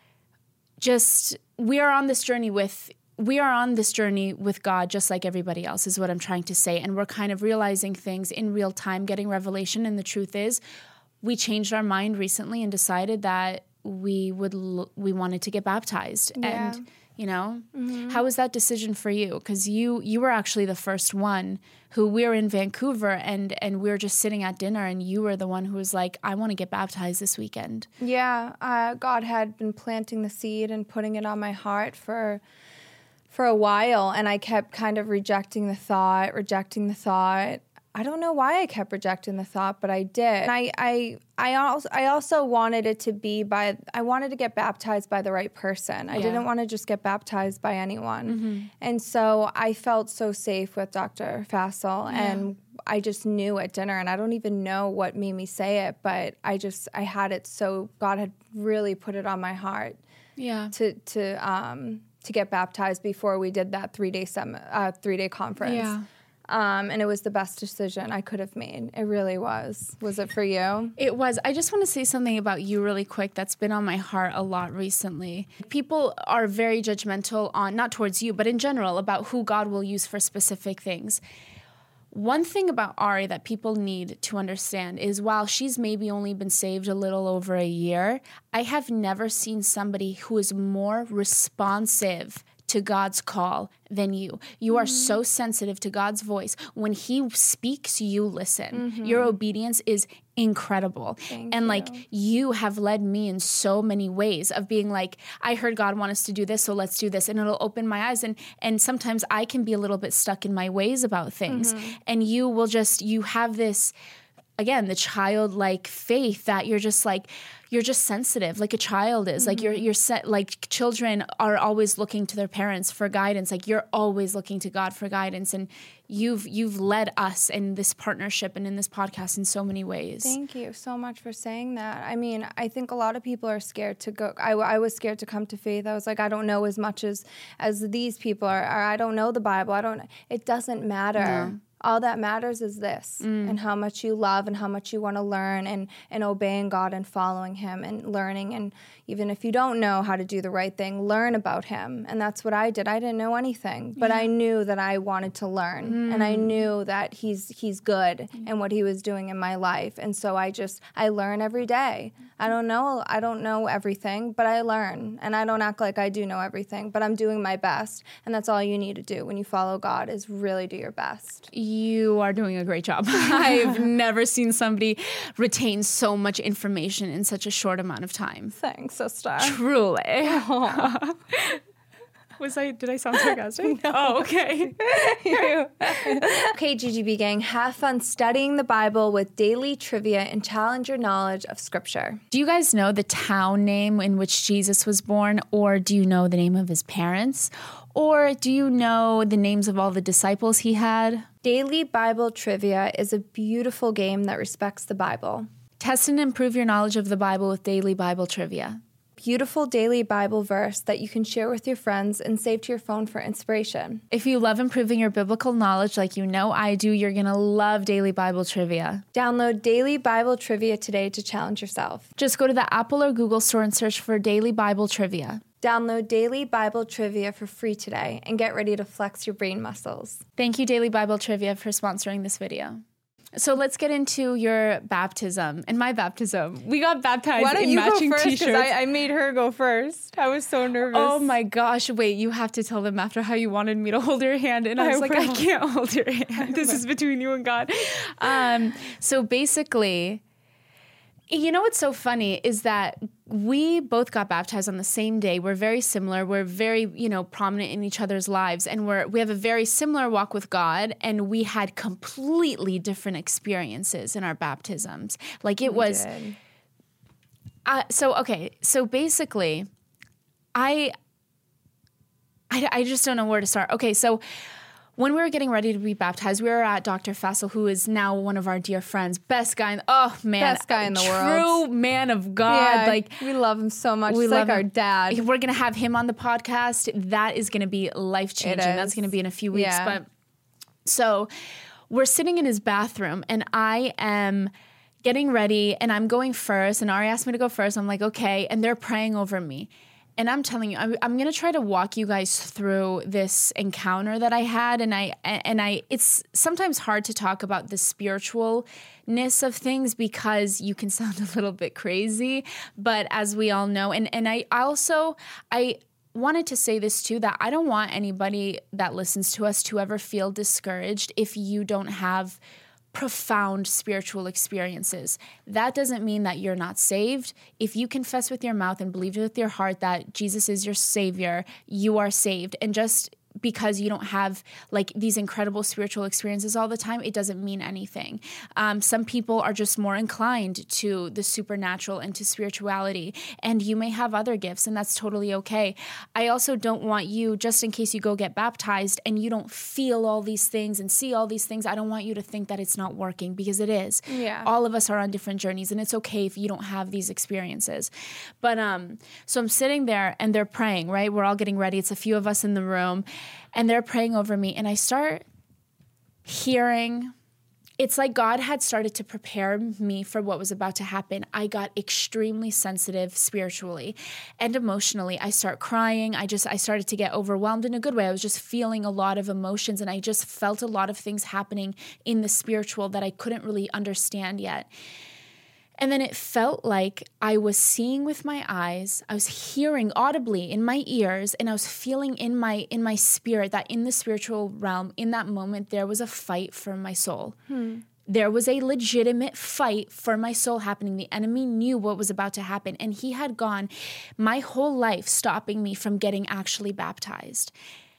just we are on this journey with We are on this journey with God just like everybody else is what I'm trying to say. And we're kind of realizing things in real time, getting revelation. And the truth is we changed our mind recently and decided that we would l- we wanted to get baptized. Yeah. And, you know, mm-hmm. How was that decision for you? Because you you were actually the first one who we were in Vancouver and, and we were just sitting at dinner and you were the one who was like, I want to get baptized this weekend. Yeah, uh, God had been planting the seed and putting it on my heart for... for a while, and I kept kind of rejecting the thought, rejecting the thought. I don't know why I kept rejecting the thought, but I did. And I, I, I also, I also wanted it to be by. I wanted to get baptized by the right person. I Yeah. didn't want to just get baptized by anyone. Mm-hmm. And so I felt so safe with Doctor Fassel, Yeah. and I just knew at dinner, and I don't even know what made me say it, but I just, I had it so God had really put it on my heart. Yeah. To to um. to get baptized before we did that three-day sem- uh, three-day conference. Yeah. Um, and it was the best decision I could have made. It really was. Was it for you? It was. I just want to say something about you really quick that's been on my heart a lot recently. People are very judgmental on, not towards you, but in general, about who God will use for specific things. One thing about Ari that people need to understand is while she's maybe only been saved a little over a year, I have never seen somebody who is more responsive to God's call than you. You are mm-hmm. so sensitive to God's voice. When he speaks, you listen. Mm-hmm. Your obedience is incredible. Thank and you. like you have led me in so many ways of being like, I heard God want us to do this, so let's do this. And it'll open my eyes. And and sometimes I can be a little bit stuck in my ways about things. Mm-hmm. And you will just, you have this, again, the childlike faith that you're just like, you're just sensitive like a child is. Mm-hmm. Like you're, you're set, like children are always looking to their parents for guidance. Like you're always looking to God for guidance. And you've, you've led us in this partnership and in this podcast in so many ways. Thank you so much for saying that. I mean, I think a lot of people are scared to go. I, I was scared to come to faith. I was like, I don't know as much as, as these people are, or I don't know the Bible. I don't, it doesn't matter. No. All that matters is this, mm. and how much you love and how much you want to learn, and, and obeying God and following him and learning. And even if you don't know how to do the right thing, learn about him. And that's what I did. I didn't know anything, but yeah. I knew that I wanted to learn. Mm. And I knew that he's he's good mm. in what he was doing in my life. And so I just, I learn every day. I don't know, I don't know everything, but I learn. And I don't act like I do know everything, but I'm doing my best. And that's all you need to do when you follow God, is really do your best. You are doing a great job. I've never seen somebody retain so much information in such a short amount of time. Thanks, sister. Truly. Was I, did I sound sarcastic? No. Oh, okay. Okay, G G B gang, have fun studying the Bible with daily trivia and challenge your knowledge of Scripture. Do you guys know the town name in which Jesus was born, or do you know the name of his parents? Or do you know the names of all the disciples he had? Daily Bible Trivia is a beautiful game that respects the Bible. Test and improve your knowledge of the Bible with Daily Bible Trivia. Beautiful daily Bible verse that you can share with your friends and save to your phone for inspiration. If you love improving your biblical knowledge like you know I do, you're going to love Daily Bible Trivia. Download Daily Bible Trivia today to challenge yourself. Just go to the Apple or Google store and search for Daily Bible Trivia. Download Daily Bible Trivia for free today and get ready to flex your brain muscles. Thank you, Daily Bible Trivia, for sponsoring this video. So let's get into your baptism and my baptism. We got baptized Why don't in you matching go first, t-shirts. I, I made her go first. I was so nervous. Oh my gosh. Wait, you have to tell them after how you wanted me to hold your hand. And I was I like, will. I can't hold your hand. This is between you and God. Um, so basically, you know what's so funny is that we both got baptized on the same day. We're very similar. We're very, you know, prominent in each other's lives. And we're we have a very similar walk with God. And we had completely different experiences in our baptisms. Like it we was... Uh, so, okay. So basically, I, I, I just don't know where to start. Okay, so... When we were getting ready to be baptized, we were at Doctor Fassel, who is now one of our dear friends. Best guy in the, oh man. Best guy in the true world. True man of God. Yeah, like we love him so much. We He's love like our him. dad. We're going to have him on the podcast. That is going to be life-changing. That's going to be in a few weeks. Yeah. But so we're sitting in his bathroom, and I am getting ready, and I'm going first, and Ari asked me to go first. I'm like, okay. And they're praying over me. And I'm telling you, I'm, I'm going to try to walk you guys through this encounter that I had. And I, and I, it's sometimes hard to talk about the spiritualness of things because you can sound a little bit crazy, but as we all know, and, and I also, I wanted to say this too, that I don't want anybody that listens to us to ever feel discouraged if you don't have profound spiritual experiences. That doesn't mean that you're not saved. If you confess with your mouth and believe with your heart that Jesus is your Savior, you are saved. And just because you don't have like these incredible spiritual experiences all the time, it doesn't mean anything. Um, some people are just more inclined to the supernatural and to spirituality, and you may have other gifts, and that's totally okay. I also don't want you, just in case you go get baptized and you don't feel all these things and see all these things, I don't want you to think that it's not working, because it is. Yeah. All of us are on different journeys, and it's okay if you don't have these experiences. But um, so I'm sitting there and they're praying, right? We're all getting ready. It's a few of us in the room. And they're praying over me, and I start hearing, it's like God had started to prepare me for what was about to happen. I got extremely sensitive spiritually and emotionally. I start crying. I just, I started to get overwhelmed in a good way. I was just feeling a lot of emotions, and I just felt a lot of things happening in the spiritual that I couldn't really understand yet. And then it felt like I was seeing with my eyes, I was hearing audibly in my ears, and I was feeling in my in my spirit that in the spiritual realm, in that moment, there was a fight for my soul. Hmm. There was a legitimate fight for my soul happening. The enemy knew what was about to happen, and he had gone my whole life stopping me from getting actually baptized.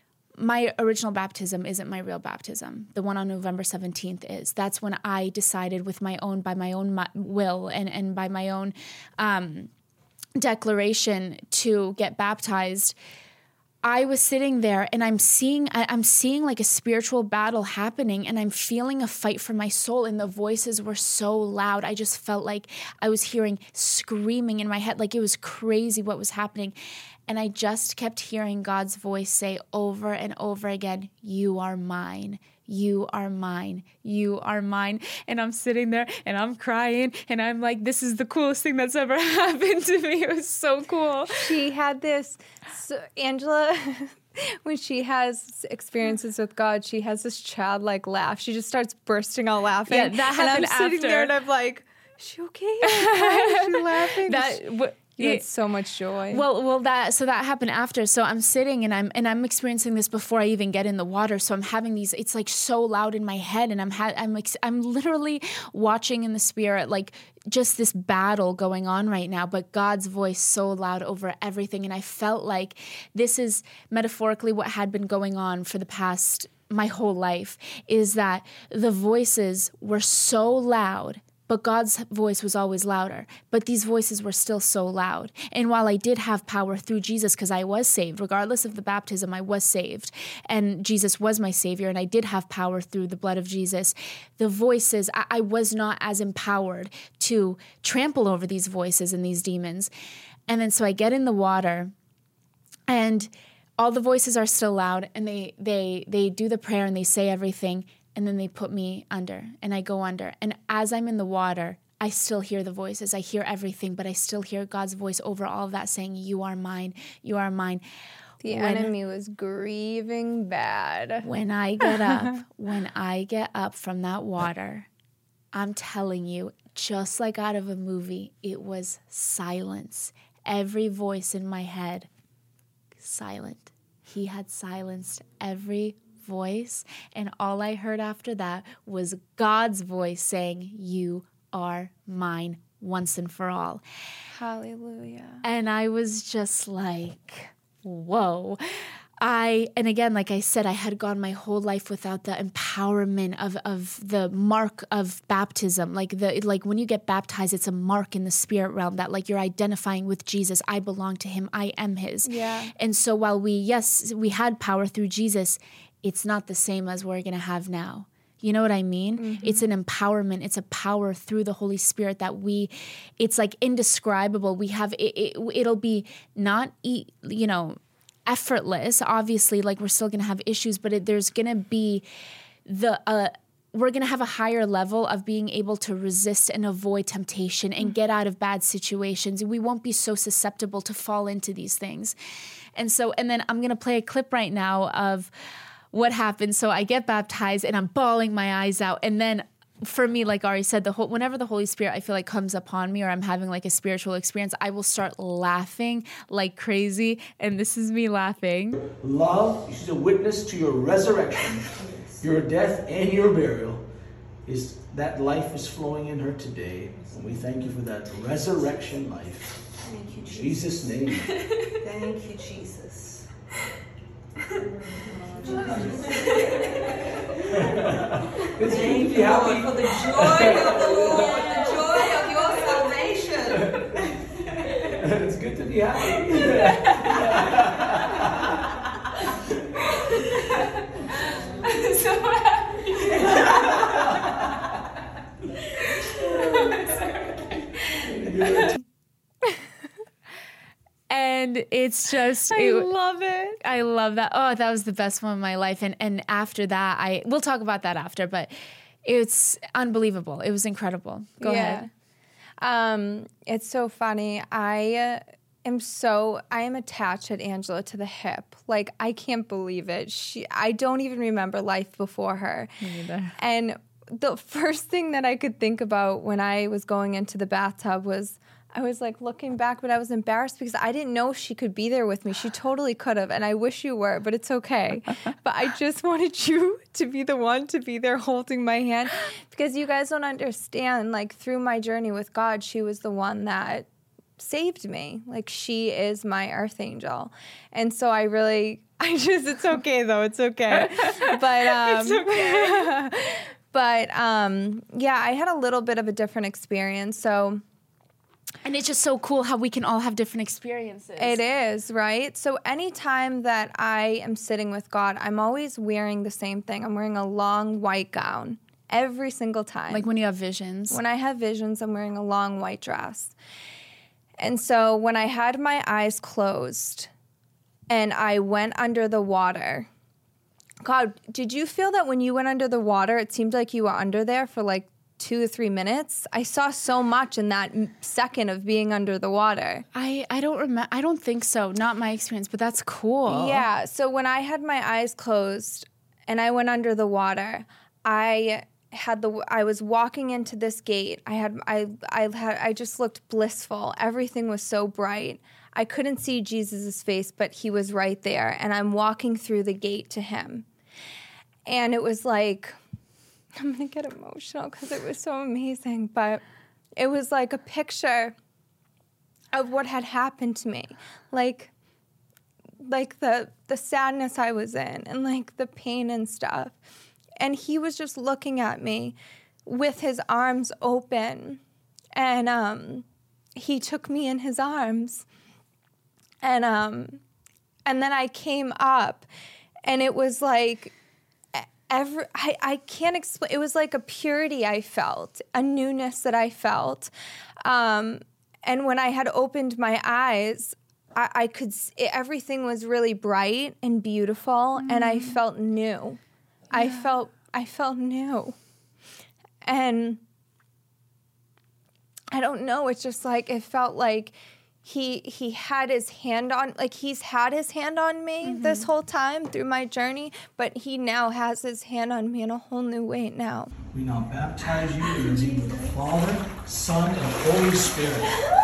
My original baptism isn't my real baptism. The one on November seventeenth is. That's when I decided with my own, by my own will and, and by my own um, declaration to get baptized. I was sitting there and I'm seeing, I'm seeing like a spiritual battle happening, and I'm feeling a fight for my soul, and the voices were so loud. I just felt like I was hearing screaming in my head, like it was crazy what was happening. And I just kept hearing God's voice say over and over again, "You are mine. You are mine. You are mine." And I'm sitting there and I'm crying and I'm like, this is the coolest thing that's ever happened to me. It was so cool. She had this, so Angela, when she has experiences with God, she has this childlike laugh. She just starts bursting out laughing. Yeah, that happened and I'm sitting after. there and I'm like, is she okay? Why is she laughing? That w- You had so much joy. Well, well, that so that happened after. So I'm sitting and I'm and I'm experiencing this before I even get in the water. So I'm having these. It's like so loud in my head, and I'm ha- I'm ex- I'm literally watching in the spirit, like just this battle going on right now. But God's voice so loud over everything, and I felt like this is metaphorically what had been going on for the past my whole life. Is that the voices were so loud. But God's voice was always louder. But these voices were still so loud. And while I did have power through Jesus, because I was saved, regardless of the baptism, I was saved. And Jesus was my Savior, and I did have power through the blood of Jesus. The voices, I, I was not as empowered to trample over these voices and these demons. And then so I get in the water, and all the voices are still loud, and they they they do the prayer and they say everything. And then they put me under, and I go under. And as I'm in the water, I still hear the voices. I hear everything, but I still hear God's voice over all of that saying, "You are mine, you are mine." The when, enemy was grieving bad. When I get up, when I get up from that water, I'm telling you, just like out of a movie, it was silence. Every voice in my head, silent. He had silenced every voice, and all I heard after that was God's voice saying, "You are mine once and for all." Hallelujah. And I was just like, whoa. I, and again, like I said, I had gone my whole life without the empowerment of, of the mark of baptism. Like the, like when you get baptized, it's a mark in the spirit realm that like you're identifying with Jesus. I belong to him. I am his. Yeah. And so while we, yes, we had power through Jesus, it's not the same as we're going to have now. You know what I mean? Mm-hmm. It's an empowerment. It's a power through the Holy Spirit that we, it's like indescribable. We have, it, it, it'll be not, you know, effortless. Obviously, like we're still going to have issues, but it, there's going to be the, uh, we're going to have a higher level of being able to resist and avoid temptation and get out of bad situations. We won't be so susceptible to fall into these things. And so, and then I'm going to play a clip right now of what happened. So I get baptized and I'm bawling my eyes out. And then for me, like Ari said, the whole, whenever the Holy Spirit, I feel like comes upon me or I'm having like a spiritual experience, I will start laughing like crazy. And this is me laughing. Love, she's a witness to your resurrection, your death and your burial. Is that life is flowing in her today. And we thank you for that resurrection life. Thank you, Jesus' name. Thank you, Jesus. Thank you, Lord, for the joy of the Lord, the joy of your salvation. It's good to be happy. I'm so happy. And it's just, I it, love it. I love that. Oh, that was the best one of my life. And and after that, I we'll talk about that after, but it's unbelievable. It was incredible. Go yeah. ahead. Um, it's so funny. I uh, am so, I am attached at Angela to the hip. Like, I can't believe it. She, I don't even remember life before her. Me neither. And the first thing that I could think about when I was going into the bathtub was I was like looking back, but I was embarrassed because I didn't know she could be there with me. She totally could have, and I wish you were, but it's okay. But I just wanted you to be the one to be there holding my hand, because you guys don't understand, like through my journey with God, she was the one that saved me. Like she is my earth angel. And so I really, I just, it's okay though. It's okay. But, um, it's okay. But, um, yeah, I had a little bit of a different experience. So, and it's just so cool how we can all have different experiences. it is, right? So anytime that I am sitting with God, I'm always wearing the same thing. I'm wearing a long white gown every single time. Like when you have visions. When I have visions, I'm wearing a long white dress. And so when I had my eyes closed and I went under the water, God, did you feel that when you went under the water, it seemed like you were under there for like two or three minutes? I saw so much in that m- second of being under the water. I, I don't remember. I don't think so. Not my experience, but that's cool. Yeah. So when I had my eyes closed and I went under the water, I had the I was walking into this gate. I had I I had I just looked blissful. Everything was so bright. I couldn't see Jesus' face, but he was right there, and I'm walking through the gate to him. And it was like, I'm going to get emotional because it was so amazing, but it was like a picture of what had happened to me. Like like the the sadness I was in and like the pain and stuff. And he was just looking at me with his arms open. And um, he took me in his arms. And um, and then I came up, and it was like, every I, I can't explain. It was like a purity I felt, a newness that I felt. Um, and when I had opened my eyes, I, I could, it, everything was really bright and beautiful, mm. and I felt new. I felt I felt new. And I don't know, it's just like it felt like he he had his hand on like he's had his hand on me mm-hmm. this whole time through my journey, but he now has his hand on me in a whole new way now. We now baptize you in the name of the Father, Son, and Holy Spirit.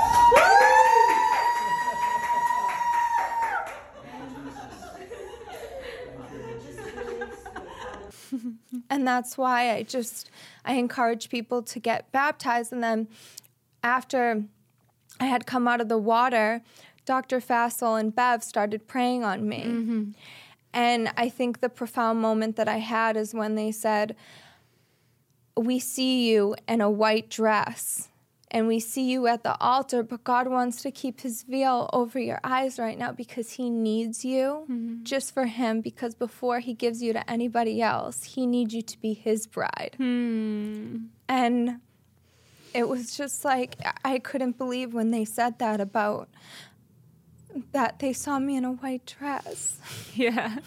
And that's why I just, I encourage people to get baptized. And then after I had come out of the water, Doctor Fassel and Bev started praying on me. Mm-hmm. And I think the profound moment that I had is when they said, we see you in a white dress and we see you at the altar, but God wants to keep his veil over your eyes right now because he needs you mm-hmm. just for him, because before he gives you to anybody else, he needs you to be his bride. Hmm. And it was just like, I couldn't believe when they said that about that they saw me in a white dress. Yeah.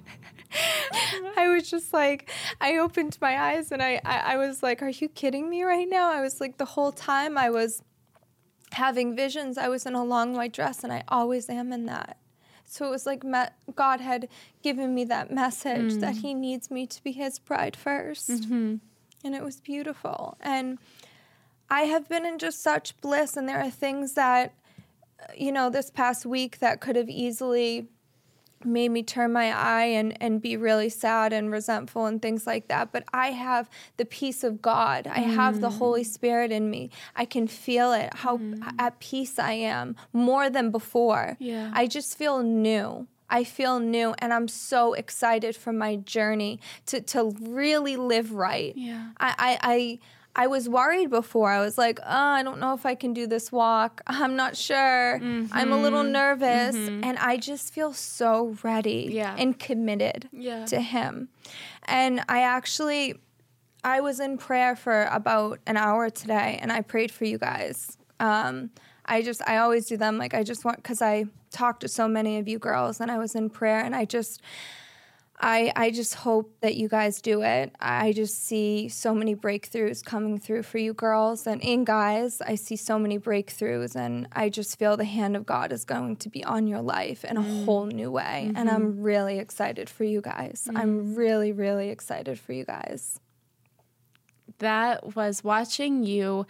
I was just like, I opened my eyes and I, I, I was like, are you kidding me right now? I was like, the whole time I was having visions, I was in a long white dress, and I always am in that. So it was like me- God had given me that message mm. that he needs me to be his bride first. Mm-hmm. And it was beautiful. And I have been in just such bliss, and there are things that, you know, this past week that could have easily made me turn my eye and, and be really sad and resentful and things like that. But I have the peace of God. I mm. have the Holy Spirit in me. I can feel it, how mm. at peace I am more than before. Yeah. I just feel new. I feel new, and I'm so excited for my journey to, to really live right. Yeah. I, I, I I was worried before. I was like, oh, I don't know if I can do this walk. I'm not sure. Mm-hmm. I'm a little nervous. Mm-hmm. And I just feel so ready yeah. and committed yeah. to him. And I actually, I was in prayer for about an hour today, and I prayed for you guys. Um, I just, I always do them. Like, I just want, because I talked to so many of you girls, and I was in prayer, and I just... I, I just hope that you guys do it. I just see so many breakthroughs coming through for you girls and, and guys. I see so many breakthroughs, and I just feel the hand of God is going to be on your life in a mm. whole new way. Mm-hmm. And I'm really excited for you guys. Mm. I'm really, really excited for you guys. that was watching you.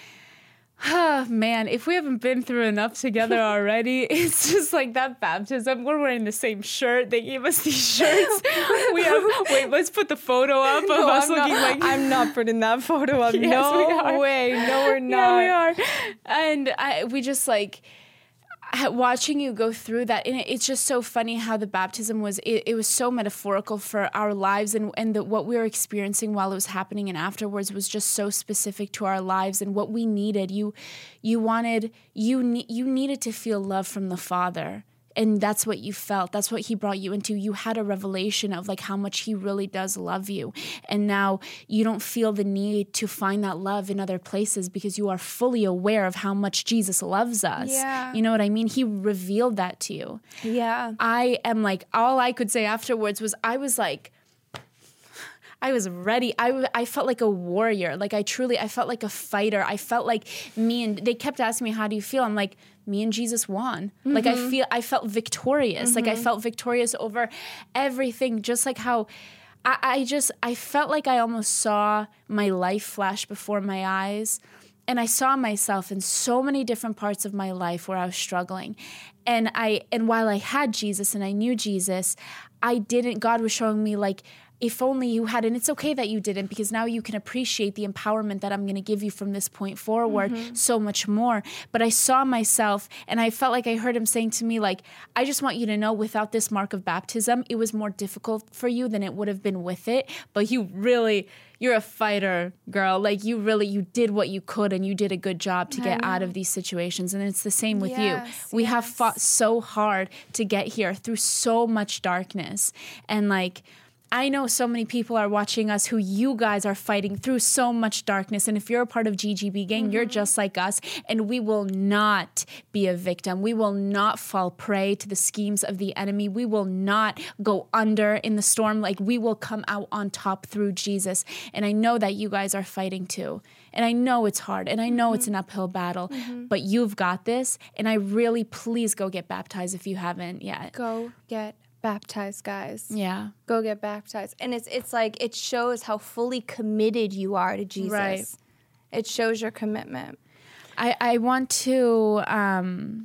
Oh, man, if we haven't been through enough together already, it's just like that baptism. We're wearing the same shirt. They gave us these shirts. We have, wait, let's put the photo up of No, us I'm looking not, like... I'm not putting that photo up. Yes, no we are. way. No, we're not. Yeah, we are. And I, we just like... watching you go through that, and it's just so funny how the baptism was, it, it was so metaphorical for our lives, and, and the, what we were experiencing while it was happening and afterwards was just so specific to our lives and what we needed. You you wanted, you ne- you needed to feel love from the Father. And that's what you felt. That's what he brought you into. You had a revelation of like how much he really does love you. And now you don't feel the need to find that love in other places because you are fully aware of how much Jesus loves us. Yeah. You know what I mean? He revealed that to you. Yeah. I am like, all I could say afterwards was I was like, I was ready. I, w- I felt like a warrior. Like I truly, I felt like a fighter. I felt like me and they kept asking me, how do you feel? I'm like, me and Jesus won. Mm-hmm. Like I feel, I felt victorious. Mm-hmm. Like I felt victorious over everything. Just like how I, I just, I felt like I almost saw my life flash before my eyes. And I saw myself in so many different parts of my life where I was struggling. And I, and while I had Jesus and I knew Jesus, I didn't, God was showing me like, if only you had, and it's okay that you didn't, because now you can appreciate the empowerment that I'm going to give you from this point forward mm-hmm. so much more. But I saw myself and I felt like I heard him saying to me, like, I just want you to know without this mark of baptism, it was more difficult for you than it would have been with it. But you really, you're a fighter, girl. Like you really, you did what you could and you did a good job to get out of these situations. And it's the same with yes, you. We yes. have fought so hard to get here through so much darkness. And like, I know so many people are watching us who you guys are fighting through so much darkness. And if you're a part of G G B Gang, mm-hmm. you're just like us. And we will not be a victim. We will not fall prey to the schemes of the enemy. We will not go under in the storm. Like we will come out on top through Jesus. And I know that you guys are fighting too. And I know it's hard. And I know mm-hmm. it's an uphill battle. Mm-hmm. But you've got this. And I really, please go get baptized if you haven't yet. Go get baptized, guys. Yeah. Go get baptized. And it's it's like it shows how fully committed you are to Jesus. Right. It shows your commitment. I, I want to um,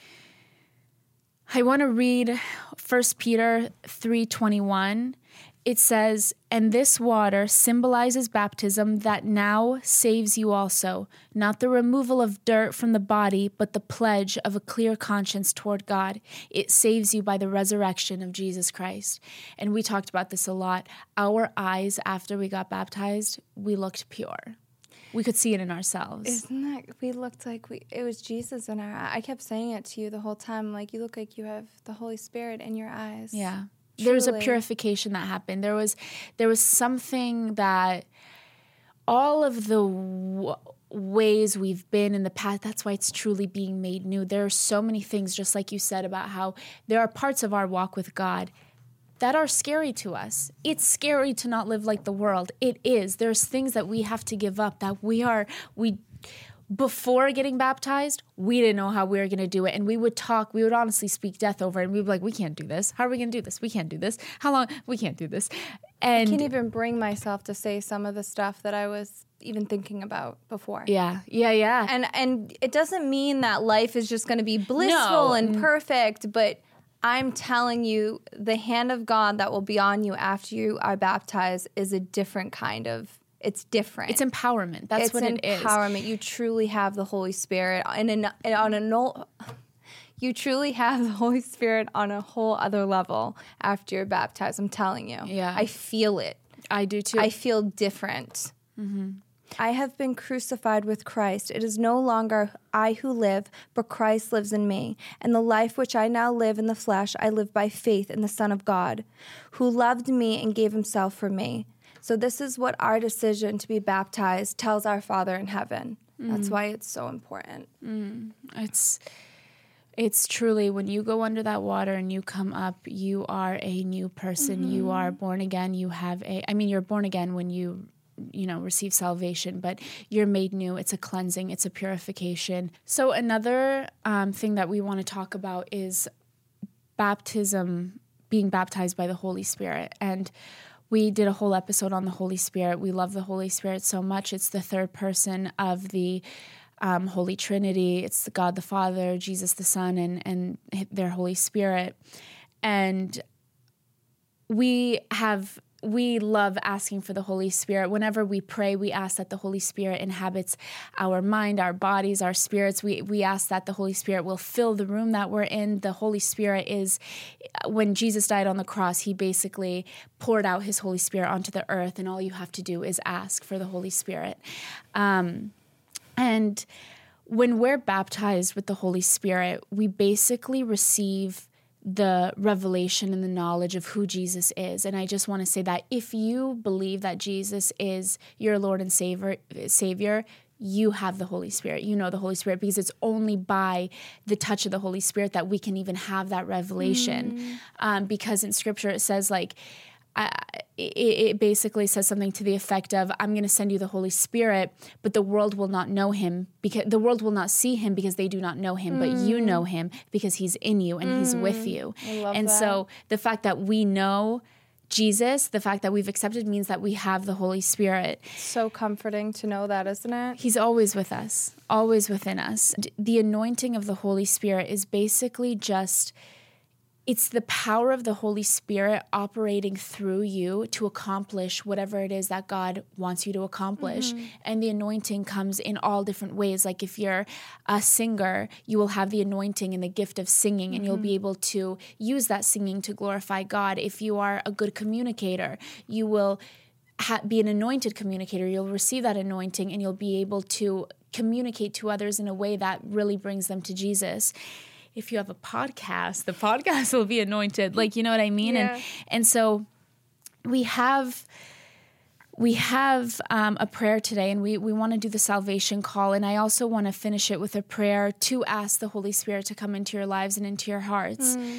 I want to read First Peter three twenty-one. It says, and this water symbolizes baptism that now saves you also, not the removal of dirt from the body, but the pledge of a clear conscience toward God. It saves you by the resurrection of Jesus Christ. And we talked about this a lot. Our eyes, after we got baptized, we looked pure. We could see it in ourselves. Isn't that, we looked like we, it was Jesus in our eyes. I kept saying it to you the whole time, like, you look like you have the Holy Spirit in your eyes. Yeah. Truly. There was a purification that happened. There was there was something that all of the w- ways we've been in the past, that's why it's truly being made new. There are so many things, just like you said, about how there are parts of our walk with God that are scary to us. It's scary to not live like the world. It is. There's things that we have to give up that we are, we... Before getting baptized, we didn't know how we were going to do it. And we would talk, we would honestly speak death over it. And we'd be like, we can't do this. How are we going to do this? We can't do this. How long? We can't do this. And I can't even bring myself to say some of the stuff that I was even thinking about before. Yeah, yeah, yeah. And and it doesn't mean that life is just going to be blissful No. and perfect, but I'm telling you, the hand of God that will be on you after you are baptized is a different kind of It's different. It's empowerment. That's it's what it is. empowerment. You truly have the Holy Spirit, and in, on a no, you truly have the Holy Spirit on a whole other level after you're baptized. I'm telling you. Yeah. I feel it. I do too. I feel different. Mm-hmm. I have been crucified with Christ. It is no longer I who live, but Christ lives in me. And the life which I now live in the flesh, I live by faith in the Son of God, who loved me and gave himself for me. So this is what our decision to be baptized tells our Father in heaven. Mm. That's why it's so important. Mm. It's it's truly, when you go under that water and you come up, you are a new person. Mm-hmm. You are born again. You have a, I mean, you're born again when you, you know, receive salvation, but you're made new. It's a cleansing. It's a purification. So another um, thing that we want to talk about is baptism, being baptized by the Holy Spirit. And we did a whole episode on the Holy Spirit. We love the Holy Spirit so much. It's the third person of the um, Holy Trinity. It's the God the Father, Jesus the Son, and, and their Holy Spirit. And we have... We love asking for the Holy Spirit. Whenever we pray, we ask that the Holy Spirit inhabits our mind, our bodies, our spirits. We we ask that the Holy Spirit will fill the room that we're in. The Holy Spirit is, when Jesus died on the cross, he basically poured out his Holy Spirit onto the earth, and all you have to do is ask for the Holy Spirit. Um, and when we're baptized with the Holy Spirit, we basically receive the revelation and the knowledge of who Jesus is. And I just want to say that if you believe that Jesus is your Lord and Savior, Savior, you have the Holy Spirit. You know the Holy Spirit, because it's only by the touch of the Holy Spirit that we can even have that revelation. Mm. Um, because in Scripture it says, like, I, it, it basically says something to the effect of, I'm going to send you the Holy Spirit, but the world will not know him, because the world will not see him because they do not know him, mm. but you know him because he's in you and mm. he's with you. I love and that. So the fact that we know Jesus, the fact that we've accepted, means that we have the Holy Spirit. So comforting to know that, isn't it? He's always with us, always within us. The anointing of the Holy Spirit is basically just... It's the power of the Holy Spirit operating through you to accomplish whatever it is that God wants you to accomplish. Mm-hmm. And the anointing comes in all different ways. Like if you're a singer, you will have the anointing and the gift of singing, and mm-hmm. you'll be able to use that singing to glorify God. If you are a good communicator, you will ha- be an anointed communicator. You'll receive that anointing, and you'll be able to communicate to others in a way that really brings them to Jesus. If you have a podcast, the podcast will be anointed. Like, you know what I mean? Yeah. And and so we have we have um, a prayer today, and we, we want to do the salvation call. And I also want to finish it with a prayer to ask the Holy Spirit to come into your lives and into your hearts. Mm.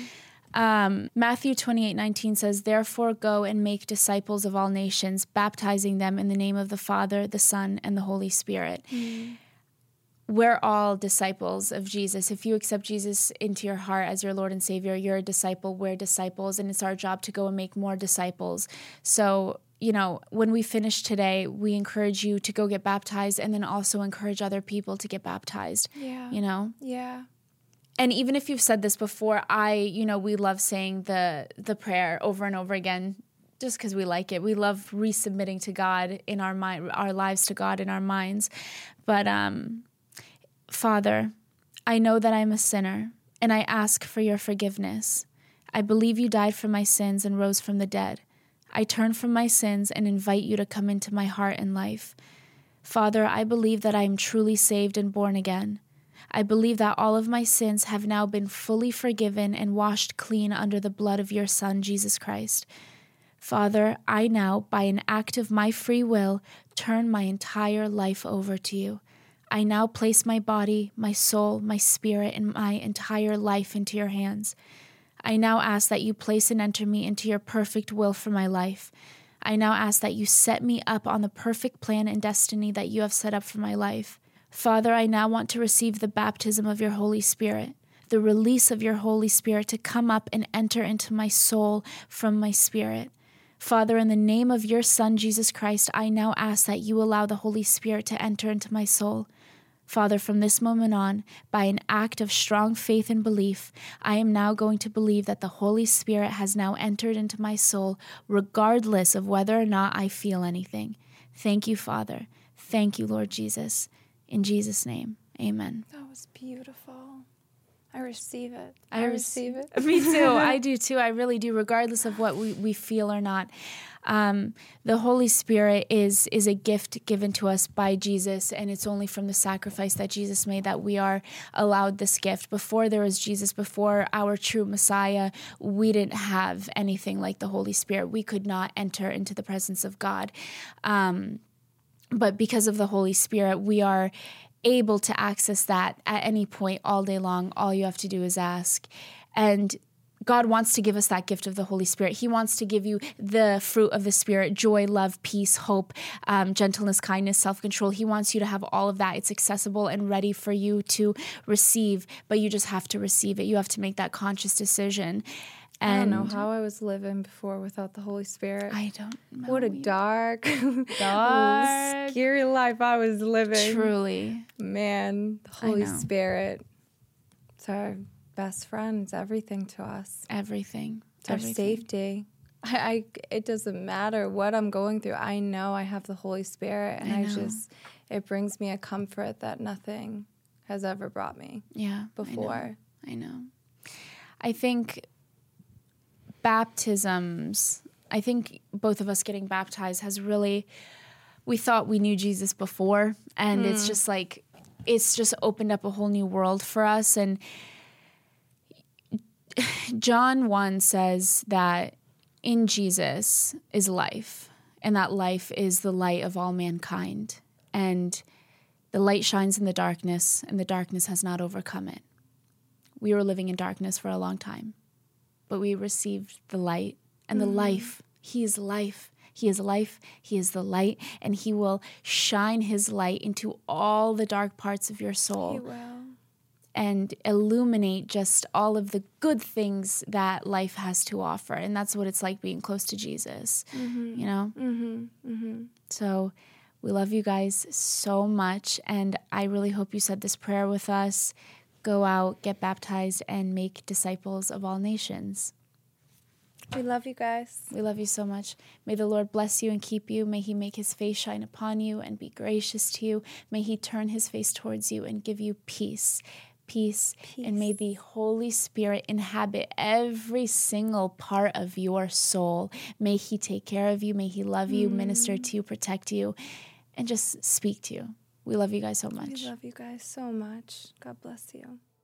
Um, Matthew twenty-eight nineteen says, "Therefore go and make disciples of all nations, baptizing them in the name of the Father, the Son, and the Holy Spirit." Mm. We're all disciples of Jesus. If you accept Jesus into your heart as your Lord and Savior, you're a disciple, we're disciples, and it's our job to go and make more disciples. So, you know, when we finish today, we encourage you to go get baptized, and then also encourage other people to get baptized. Yeah. You know? Yeah. And even if you've said this before, I, you know, we love saying the the prayer over and over again, just because we like it. We love resubmitting to God in our mind, our lives to God in our minds. But, um, Father, I know that I'm a sinner, and I ask for your forgiveness. I believe you died for my sins and rose from the dead. I turn from my sins and invite you to come into my heart and life. Father, I believe that I am truly saved and born again. I believe that all of my sins have now been fully forgiven and washed clean under the blood of your Son, Jesus Christ. Father, I now, by an act of my free will, turn my entire life over to you. I now place my body, my soul, my spirit, and my entire life into your hands. I now ask that you place and enter me into your perfect will for my life. I now ask that you set me up on the perfect plan and destiny that you have set up for my life. Father, I now want to receive the baptism of your Holy Spirit, the release of your Holy Spirit to come up and enter into my soul from my spirit. Father, in the name of your Son, Jesus Christ, I now ask that you allow the Holy Spirit to enter into my soul. Father, from this moment on, by an act of strong faith and belief, I am now going to believe that the Holy Spirit has now entered into my soul, regardless of whether or not I feel anything. Thank you, Father. Thank you, Lord Jesus. In Jesus' name, amen. That was beautiful. I receive it. I, I re- receive it. Me too. I do too. I really do, regardless of what we, we feel or not. Um, the Holy Spirit is is a gift given to us by Jesus, and it's only from the sacrifice that Jesus made that we are allowed this gift. Before there was Jesus, before our true Messiah, we didn't have anything like the Holy Spirit. We could not enter into the presence of God. Um, but because of the Holy Spirit, we are able to access that at any point all day long. All you have to do is ask. And God wants to give us that gift of the Holy Spirit. He wants to give you the fruit of the Spirit: joy, love, peace, hope, um, gentleness, kindness, self-control. He wants you to have all of that. It's accessible and ready for you to receive, but you just have to receive it. You have to make that conscious decision. I don't And know how I was living before without the Holy Spirit. I don't know. What a either. dark, Dark. scary life I was living. Truly. Man, the I Holy know. Spirit. It's our best friend. It's everything to us. Everything. It's our Everything. safety. I, I, it doesn't matter what I'm going through. I know I have the Holy Spirit, and I I, know. just, it brings me a comfort that nothing has ever brought me Yeah. before. I know. I know. I think baptisms, I think both of us getting baptized has really, we thought we knew Jesus before, and Mm. it's just like, it's just opened up a whole new world for us. And John one says that in Jesus is life, and that life is the light of all mankind. And the light shines in the darkness, and the darkness has not overcome it. We were living in darkness for a long time, but we received the light and the life. He is life. He is life. He is the light, and he will shine his light into all the dark parts of your soul. He will. And illuminate just all of the good things that life has to offer. And that's what it's like being close to Jesus, Mm-hmm. you know? Mm-hmm. Mm-hmm. So we love you guys so much. And I really hope you said this prayer with us. Go out, get baptized, and make disciples of all nations. We love you guys. We love you so much. May the Lord bless you and keep you. May he make his face shine upon you and be gracious to you. May he turn his face towards you and give you peace. Peace. Peace. And may the Holy Spirit inhabit every single part of your soul. May he take care of you. May he love you, minister to you, protect you, and just speak to you. We love you guys so much. We love you guys so much. God bless you.